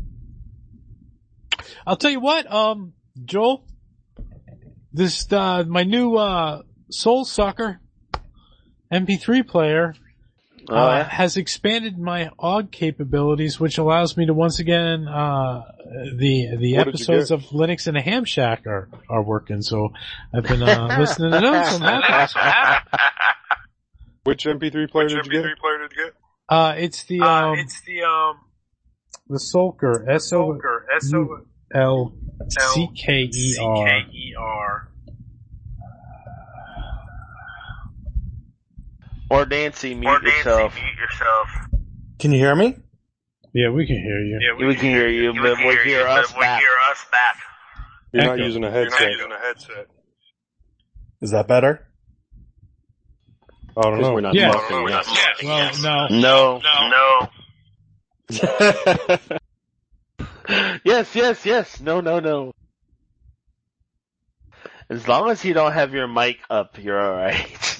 I'll tell you what, Joel, this, my new, Soul Sucker MP3 player, has expanded my AUG capabilities, which allows me to once again, the episodes of Linux in a Ham Shack are working, so I've been, listening to those. I'm happy. Which MP3 player did you get? It's the Sulker. SOULCKER. Or Nancy, mute yourself. Can you hear me? Yeah, we can hear you. Yeah, we can hear you, but we hear us back. You're not using a headset. Is that better? I don't know. We're not muffing, yes. Well, No. Yes. No. As long as you don't have your mic up, you're alright.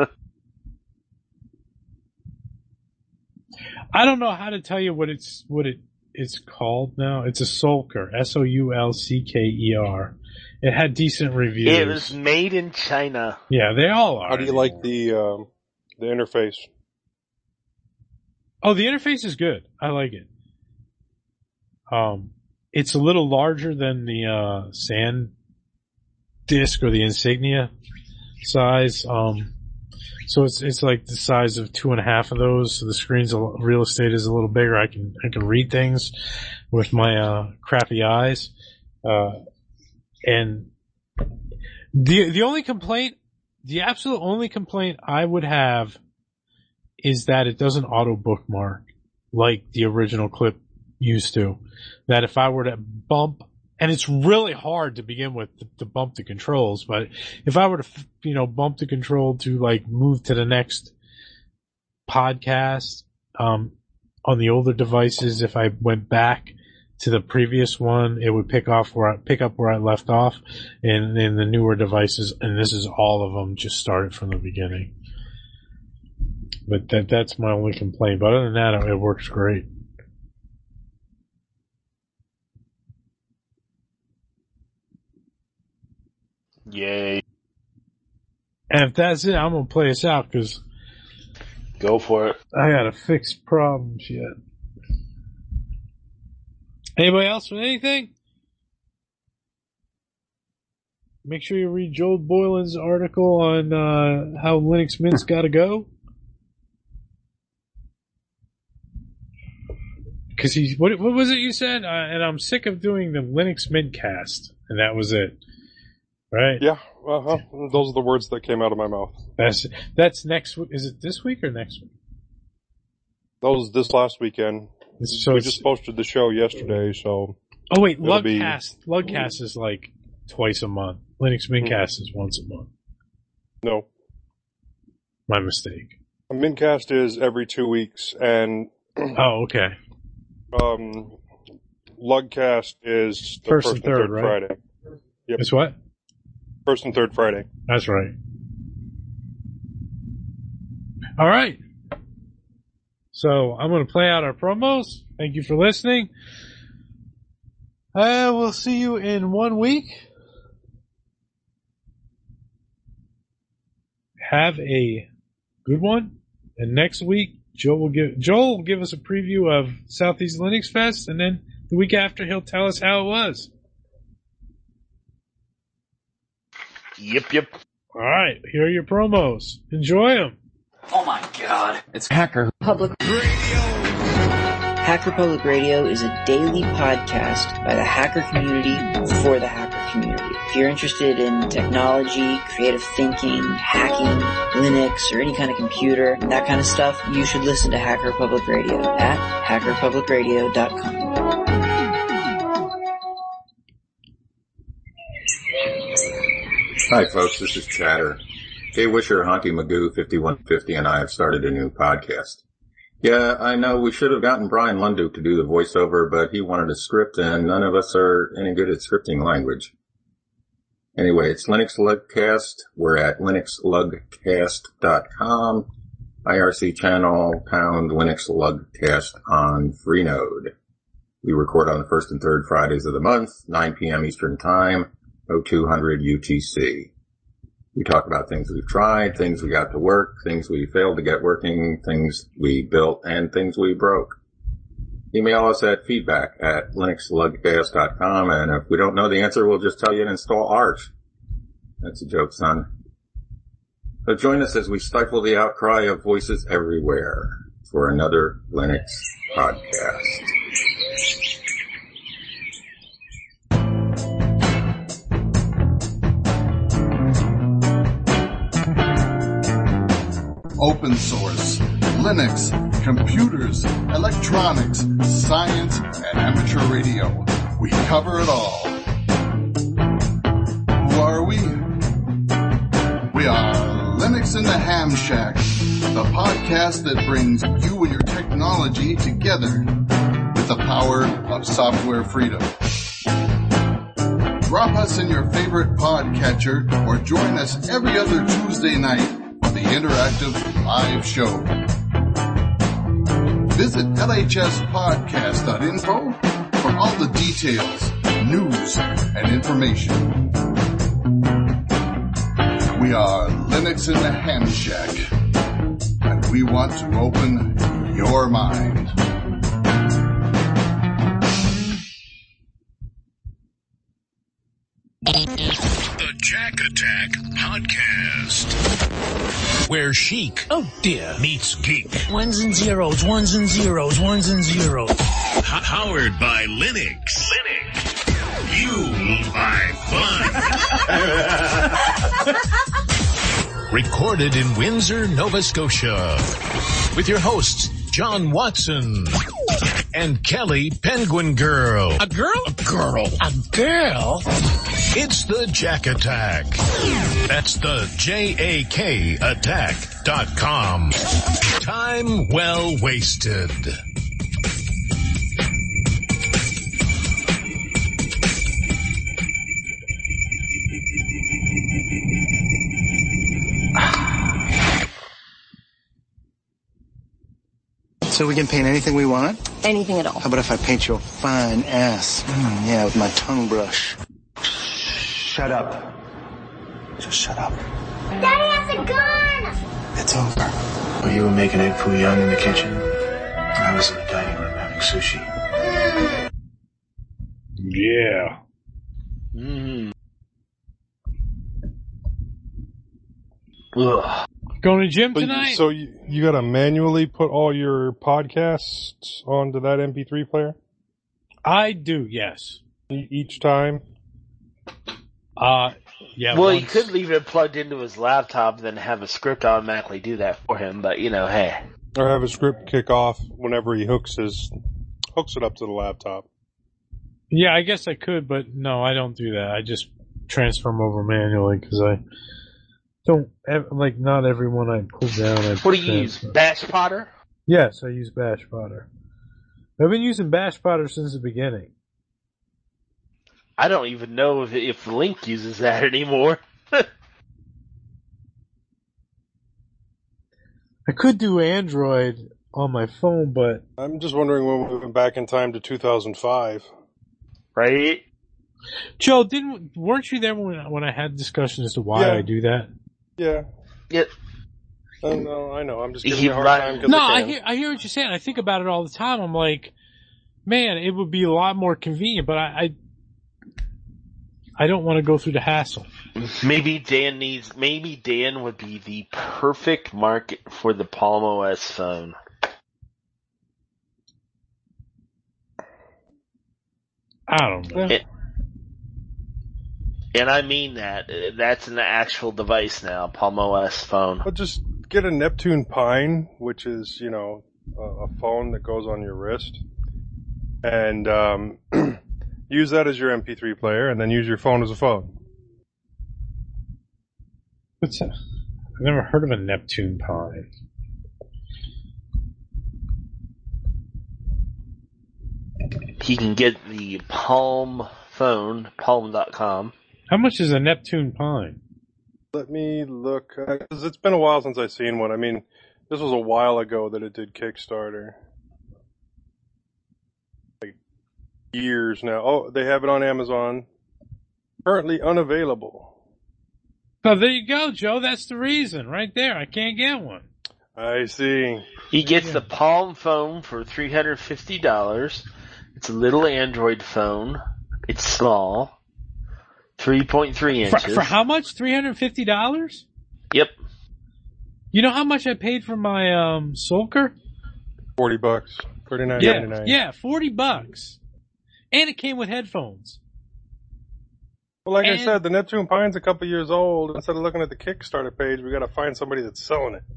I don't know how to tell you what it's called now. It's a Sulker. SOULCKER. It had decent reviews. It was made in China. Yeah, they all are. How do you like the interface? Oh, the interface is good. I like it. It's a little larger than the Sand Disk or the Insignia size. So it's like the size of 2.5 of those. So the screen's real estate is a little bigger. I can read things with my crappy eyes. And the only complaint, the absolute only complaint I would have is that it doesn't auto bookmark like the original clip used to. That if I were to bump, and it's really hard to begin with to bump the controls, but if I were to, bump the control to like move to the next podcast, on the older devices, if I went back to the previous one, it would pick up where I left off, and in the newer devices, and this is all of them, just started from the beginning. But that's my only complaint. But other than that, it works great. Yay. And if that's it, I'm gonna play us out, because go for it. I gotta fix problems yet. Anybody else with anything? Make sure you read Joel Boylan's article on how Linux Mint's gotta go. Because what was it you said? And I'm sick of doing the Linux Mint cast, and that was it. Right? Yeah, those are the words that came out of my mouth. That's next week. Is it this week or next week? That was this last weekend. So we just posted the show yesterday, so... Oh wait, Lugcast is like twice a month. Linux Mintcast is once a month. No. My mistake. A Mintcast is every 2 weeks, and... Oh, okay. Lugcast is the first and third right? Friday. Yep. It's what? First and third Friday. That's right. All right. So I'm going to play out our promos. Thank you for listening. We'll see you in 1 week. Have a good one. And next week, Joel will give us a preview of Southeast Linux Fest, and then the week after he'll tell us how it was. Yep. All right, here are your promos. Enjoy them. Oh my God! It's Hacker Public Radio. Hacker Public Radio is a daily podcast by the hacker community for the hacker community. If you're interested in technology, creative thinking, hacking, Linux, or any kind of computer, that kind of stuff, you should listen to Hacker Public Radio at hackerpublicradio.com. Hi folks, this is Chatter. Jay Wisher, Honky Magoo, 5150, and I have started a new podcast. Yeah, I know we should have gotten Brian Lunduke to do the voiceover, but he wanted a script, and none of us are any good at scripting language. Anyway, it's Linux Lugcast. We're at linuxlugcast.com. IRC channel, pound Linux Lugcast on Freenode. We record on the first and third Fridays of the month, 9 p.m. Eastern Time, 0200 UTC. We talk about things we've tried, things we got to work, things we failed to get working, things we built, and things we broke. Email us at feedback@linuxlugcast.com, and if we don't know the answer, we'll just tell you to install Arch. That's a joke, son. So join us as we stifle the outcry of voices everywhere. for another Linux podcast. Open source, Linux, computers, electronics, science, and amateur radio. We cover it all. Who are we? We are Linux in the Ham Shack, the podcast that brings you and your technology together with the power of software freedom. Drop us in your favorite podcatcher or join us every other Tuesday night for the interactive live show. Visit lhspodcast.info for all the details, news, and information. We are Linux in the Ham Shack, and we want to open your mind. The Jack Attack Podcast, where chic, oh dear, meets geek. Ones and zeros, ones and zeros, ones and zeros. Powered by Linux. You like fun. Recorded in Windsor, Nova Scotia, with your hosts John Watson and Kelly Penguin Girl. A girl? A girl. A girl? It's the Jack Attack. That's the JAK attack.com. Time well wasted. So we can paint anything we want? Anything at all. How about if I paint you a fine ass? Yeah, with my tongue brush. Shut up. Just shut up. Daddy has a gun! It's over. Well, you were making egg foo young in the kitchen. I was in the dining room having sushi. Yeah. Ugh. Going to gym tonight? So you got to manually put all your podcasts onto that MP3 player? I do, yes. Each time? Yeah. Well, he could leave it plugged into his laptop and then have a script automatically do that for him, but hey. Or have a script kick off whenever he hooks it up to the laptop. Yeah, I guess I could, but no, I don't do that. I just transfer them over manually because I don't, not everyone I pull down. What do you use? Bash Potter? Yes, I use Bash Potter. I've been using Bash Potter since the beginning. I don't even know if Link uses that anymore. I could do Android on my phone, but I'm just wondering when we went back in time to 2005. Right? Joe, weren't you there when I had discussion as to why I do that? Yeah. Yeah. No, I know. I'm just giving you a hard time. No, I hear what you're saying. I think about it all the time. I'm like, man, it would be a lot more convenient, but I don't want to go through the hassle. Maybe Dan would be the perfect market for the Palm OS phone. I don't know. And I mean that. That's an actual device now, Palm OS phone. But just get a Neptune Pine, which is, a phone that goes on your wrist. And use that as your MP3 player, and then use your phone as a phone. I've never heard of a Neptune Pine. He can get the Palm phone, palm.com. How much is a Neptune Pine? Let me look. 'Cause it's been a while since I've seen one. I mean, this was a while ago that it did Kickstarter. Like years now. Oh, they have it on Amazon. Currently unavailable. Oh, there you go, Joe. That's the reason right there. I can't get one. I see. He gets the Palm phone for $350. It's a little Android phone. It's small. 3.3 inches. For how much? $350? Yep. You know how much I paid for my Sulker? $40, $39.99. Yeah, $40. And it came with headphones. Well, like I said, the Neptune Pine's a couple years old. Instead of looking at the Kickstarter page, we got to find somebody that's selling it.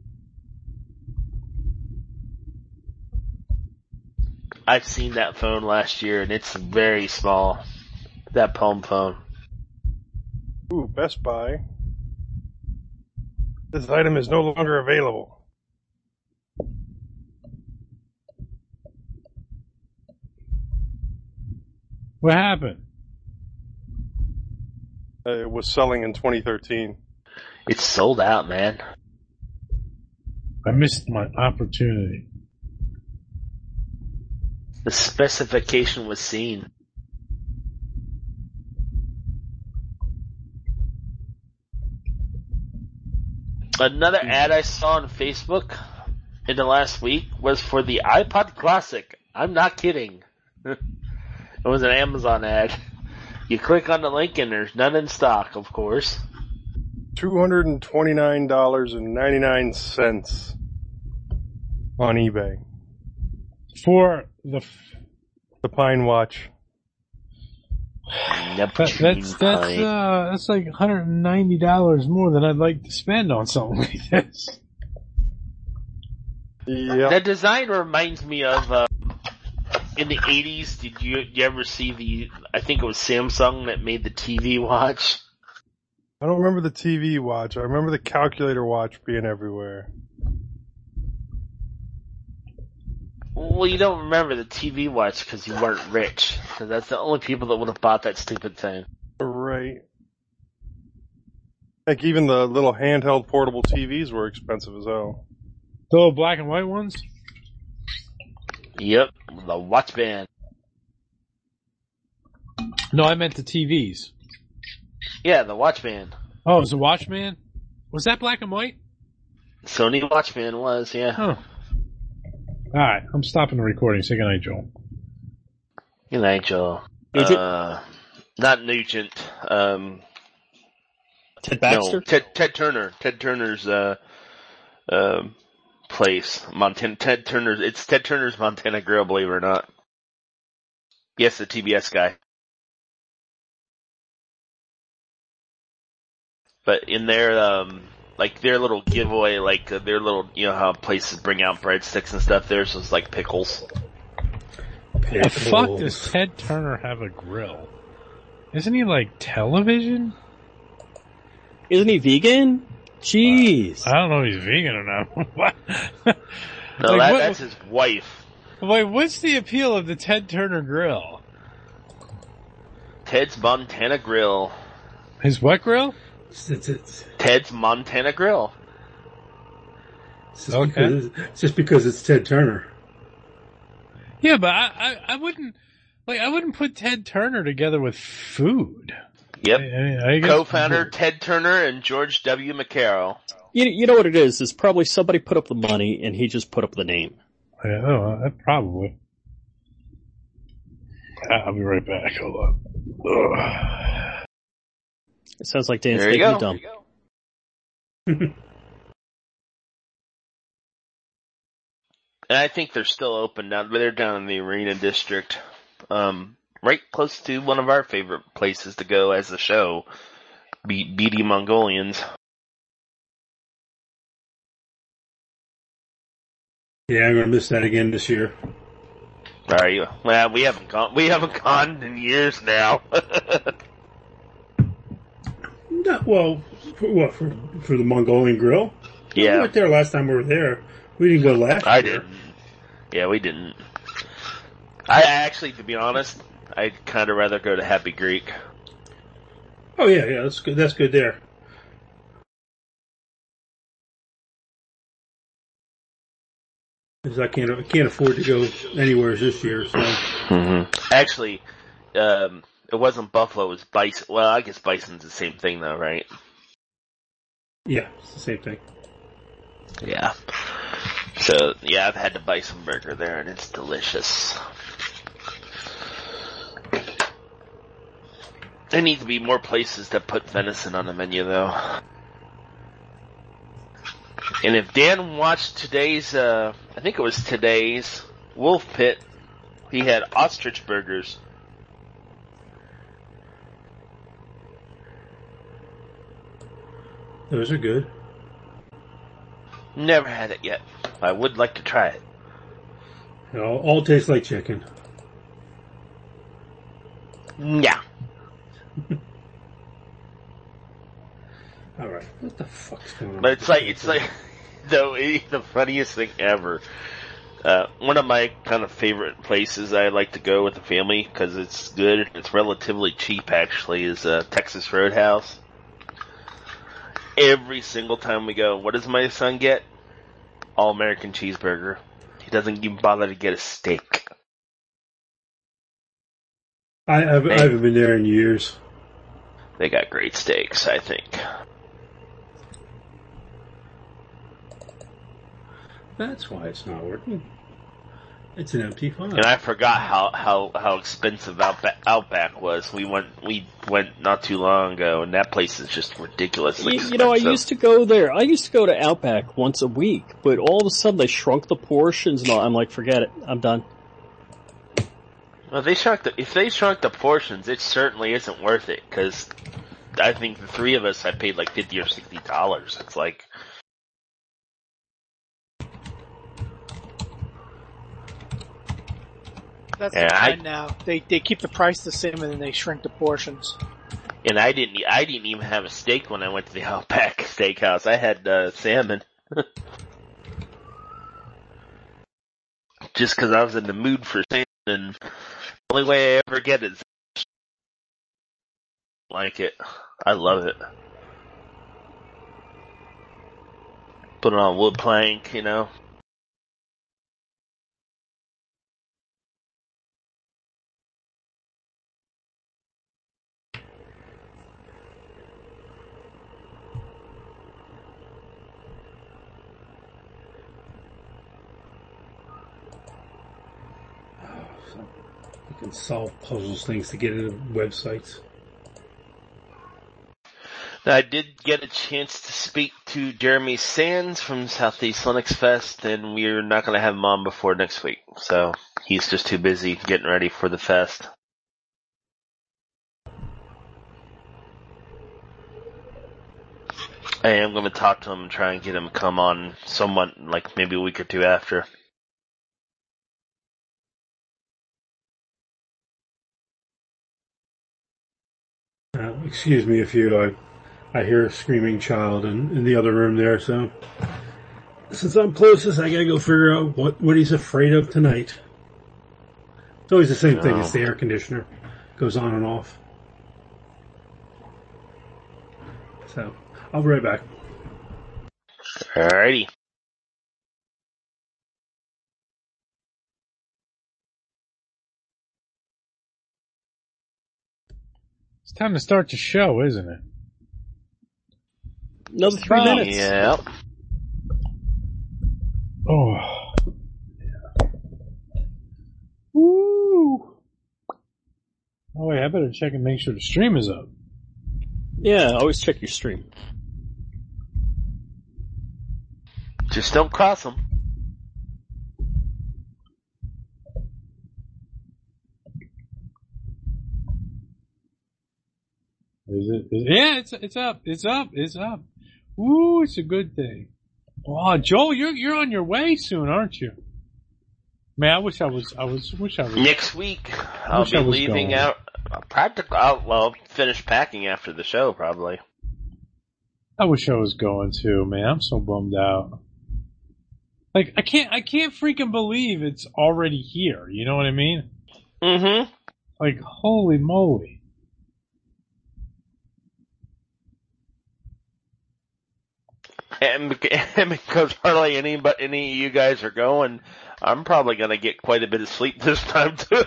I've seen that phone last year, and it's very small. That Palm phone. Ooh, Best Buy. This item is no longer available. What happened? It was selling in 2013. It's sold out, man. I missed my opportunity. The specification was seen. Another ad I saw on Facebook in the last week was for the iPod Classic. I'm not kidding. It was an Amazon ad. You click on the link and there's none in stock, of course. $229.99 on eBay. For the Pine Watch. That's like $190 more than I'd like to spend on something like this. Yeah. The design reminds me of in the 80s. Did you ever see I think it was Samsung that made the TV watch? I don't remember the TV watch. I remember the calculator watch being everywhere. Well, you don't remember the TV watch because you weren't rich. Because that's the only people that would have bought that stupid thing. Right. Like even the little handheld portable TVs were expensive as hell. The little black and white ones? Yep, the watch band. No, I meant the TVs. Yeah, the watch band. Oh, it was a Watchman? Was that black and white? Sony Watchman was, yeah. Huh. Alright, I'm stopping the recording. Say goodnight, Joel. Good night, Joel. Not Nugent. Ted Baxter? No, Ted Turner. Ted Turner's place. Montana. It's Ted Turner's Montana Grill, believe it or not. Yes, the TBS guy. But in their like their little giveaway, like their little, you know how places bring out breadsticks and stuff. Theirs was like pickles. The fuck does Ted Turner have a grill? Isn't he like television? Isn't he vegan? Jeez. I don't know if he's vegan or not. What? No, like, that's his wife. Wait, what's the appeal of the Ted Turner grill? Ted's Montana Grill. His what grill? Ted's Montana Grill. It's just because it's Ted Turner. Yeah, but I wouldn't put Ted Turner together with food. Yep. I guess Co-founder Ted Turner and George W. McCarroll. You know what it is? Is probably somebody put up the money and he just put up the name. Yeah, probably. I'll be right back. Hold on. Ugh. It sounds like Dan's There you taking go. a dump. And I think they're still open now, but they're down in the Arena District. Right close to one of our favorite places to go as a show, BD Mongolians. Yeah, I'm gonna miss that again this year. Are you? Well, we haven't gone in years now. Well, for the Mongolian Grill? Yeah. We went there last time we were there. We didn't go last year. I didn't. Yeah, we didn't. I actually, to be honest, I'd kind of rather go to Happy Greek. Oh yeah, that's good. That's good there. Because I can't afford to go anywhere this year. So. Mm-hmm. Actually, it wasn't Buffalo, it was Bison. Well, I guess Bison's the same thing though, right? Yeah, it's the same thing. Yeah. So, yeah, I've had the bison burger there, and it's delicious. There need to be more places that put venison on the menu, though. And if Dan watched today's I think it was today's Wolf Pit. He had ostrich burgers. Those are good. Never had it yet. I would like to try it. They all taste like chicken. Yeah. All right. What the fuck's going on? But it's like the funniest thing ever. One of my kind of favorite places I like to go with the family because it's good. It's relatively cheap, actually. Is Texas Roadhouse. Every single time we go, what does my son get? All-American cheeseburger. He doesn't even bother to get a steak. I haven't been there in years. They got great steaks, I think. That's why it's not working. It's an empty file. And I forgot how expensive Outback was. We went not too long ago, and that place is just ridiculously expensive. You know, I used to go there. I used to go to Outback once a week, but all of a sudden they shrunk the portions, and I'm like, forget it, I'm done. Well, if they shrunk the portions, it certainly isn't worth it, because I think the three of us had paid like $50 or $60. It's like... That's the trend now. They keep the price the same and then they shrink the portions. And I didn't even have a steak when I went to the Outback Steakhouse. I had salmon. Just because I was in the mood for salmon, and the only way I ever get it is like it. I love it. Put it on a wood plank, you know. You can solve puzzles, things to get into websites. Now, I did get a chance to speak to Jeremy Sands from Southeast Linux Fest, and we're not going to have him on before next week. So he's just too busy getting ready for the fest. I am going to talk to him and try and get him to come on somewhat, like maybe a week or two after. Excuse me if I hear a screaming child in the other room there, so since I'm closest, I gotta go figure out what he's afraid of tonight. It's always the same thing. It's the air conditioner. Goes on and off. So, I'll be right back. Alrighty. It's time to start the show, isn't it? Another 3 minutes. Yeah. Oh. Yeah. Woo! Oh wait, I better check and make sure the stream is up. Yeah, always check your stream. Just don't cross them. Is it? Yeah, it's up. It's up. It's up. Woo! It's a good thing. Oh, Joel, you're on your way soon, aren't you? Man, I wish I was. Next week, I'll be leaving out. I'll finish packing after the show, probably. I wish I was going too, man. I'm so bummed out. Like, I can't freaking believe it's already here. You know what I mean? Mm-hmm. Like, holy moly. And because hardly any of you guys are going, I'm probably going to get quite a bit of sleep this time too.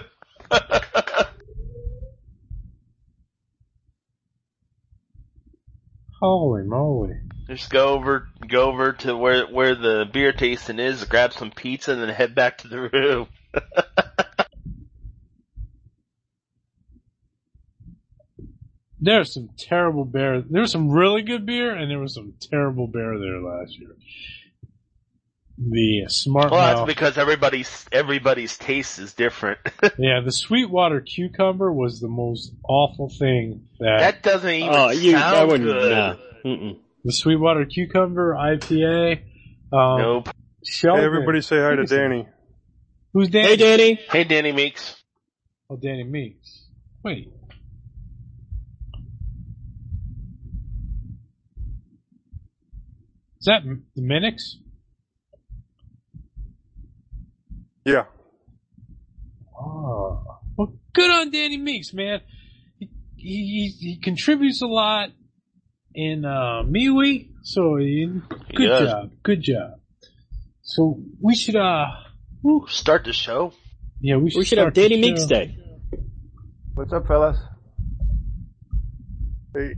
Holy moly! Just go over to where the beer tasting is, grab some pizza, and then head back to the room. There's some terrible beer. There was some really good beer, and there was some terrible beer there last year. The smart. Well, mouth. that's because everybody's taste is different. Yeah, the Sweetwater cucumber was the most awful thing that doesn't even sound good. Nah. The Sweetwater cucumber IPA. Nope. Hey, everybody say hi to Danny. Who's Danny? Hey, Danny. Hey, Danny Meeks. Oh, Danny Meeks. Wait. Is that the Minix? Yeah. Oh. Well, good on Danny Meeks, man. He contributes a lot in MeWe, so good job. So we should start the show. Yeah, we should have Danny Meeks Day. What's up, fellas? Hey.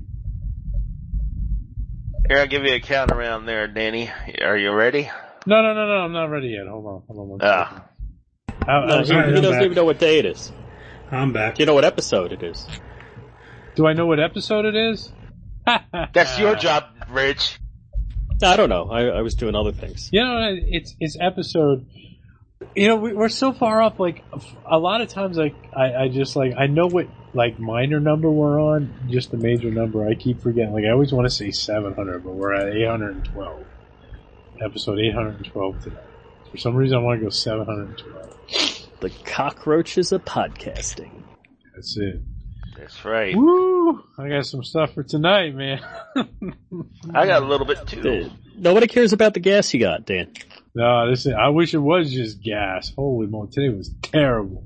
Here, I'll give you a count around there, Danny. Are you ready? No, I'm not ready yet. Hold on one second. He doesn't even know what day it is. I'm back. Do you know what episode it is? Do I know what episode it is? That's your job, Rich. I don't know. I was doing other things. You know, it's episode. You know, we're so far off. Like a lot of times, I just I know what minor number we're on, just the major number. I keep forgetting. I always want to say 700, but we're at 812. Episode 812 today. For some reason, I want to go 712. The cockroaches of podcasting. That's it. That's right. Woo! I got some stuff for tonight, man. I got a little bit too. Nobody cares about the gas you got, Dan. No, I wish it was just gas. Holy moly, today was terrible.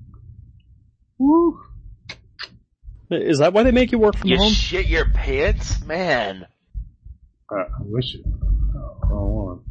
Woo! Is that why they make you work from home? You shit your pants? Man. I wish it. Hold on.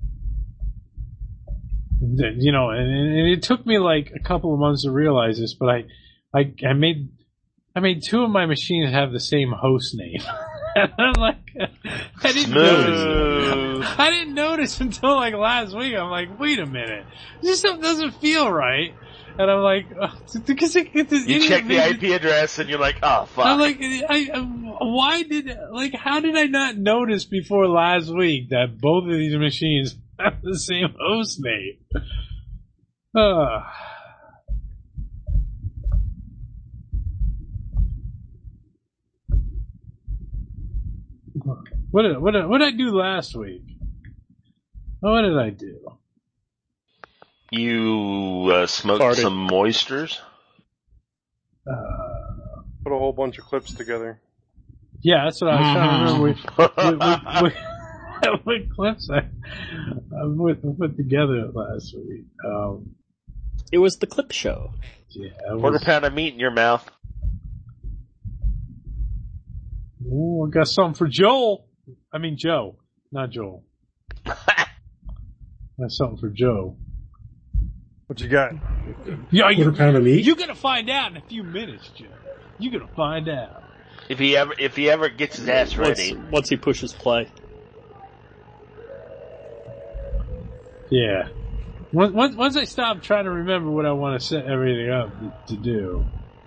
You know, and it took me a couple of months to realize this, but I made two of my machines have the same host name. And I'm I didn't notice until last week. I'm wait a minute, this stuff doesn't feel right. And I'm because you check the IP address and you're oh fuck. I'm how did I not notice before last week that both of these machines have the same host name? What did I do last week? What did I do? You smoked some moistures? Put a whole bunch of clips together. Yeah, that's what I was trying to remember. What clips I put together last week. It was the clip show. Yeah, quarter pound of meat in your mouth. Ooh, I got something for Joel. I mean Joe, not Joel. Got something for Joe. What you got? Yeah, quarter pound of meat? You're gonna find out in a few minutes, Joe. You're gonna find out. If he ever gets his ass ready. Once he pushes play. Yeah. Once I stop trying to remember what I want to set everything up to do.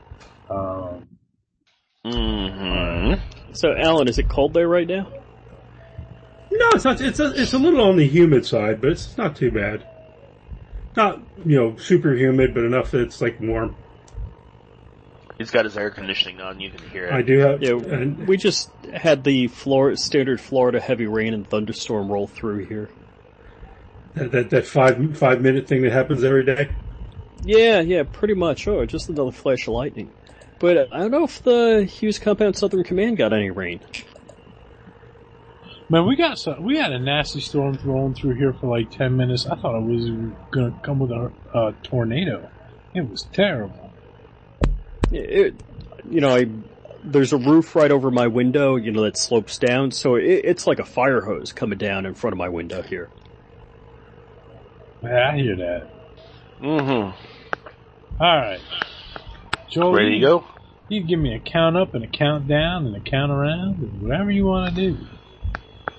So, Alan, is it cold there right now? No, it's not. It's a little on the humid side, but it's not too bad. Not super humid, but enough that it's warm. He's got his air conditioning on. You can hear it. I do have. Yeah, we just had the standard Florida heavy rain and thunderstorm roll through here. That 5 minute thing that happens every day. Yeah, pretty much. Oh, just another flash of lightning. But I don't know if the Hughes Compound Southern Command got any rain. Man, we had a nasty storm rolling through here for 10 minutes. I thought it was going to come with a tornado. It was terrible. There's a roof right over my window, that slopes down, so it's like a fire hose coming down in front of my window here. Yeah, I hear that. Mm-hmm. All right. Joel, ready to go? You can give me a count up and a count down and a count around and whatever you want to do.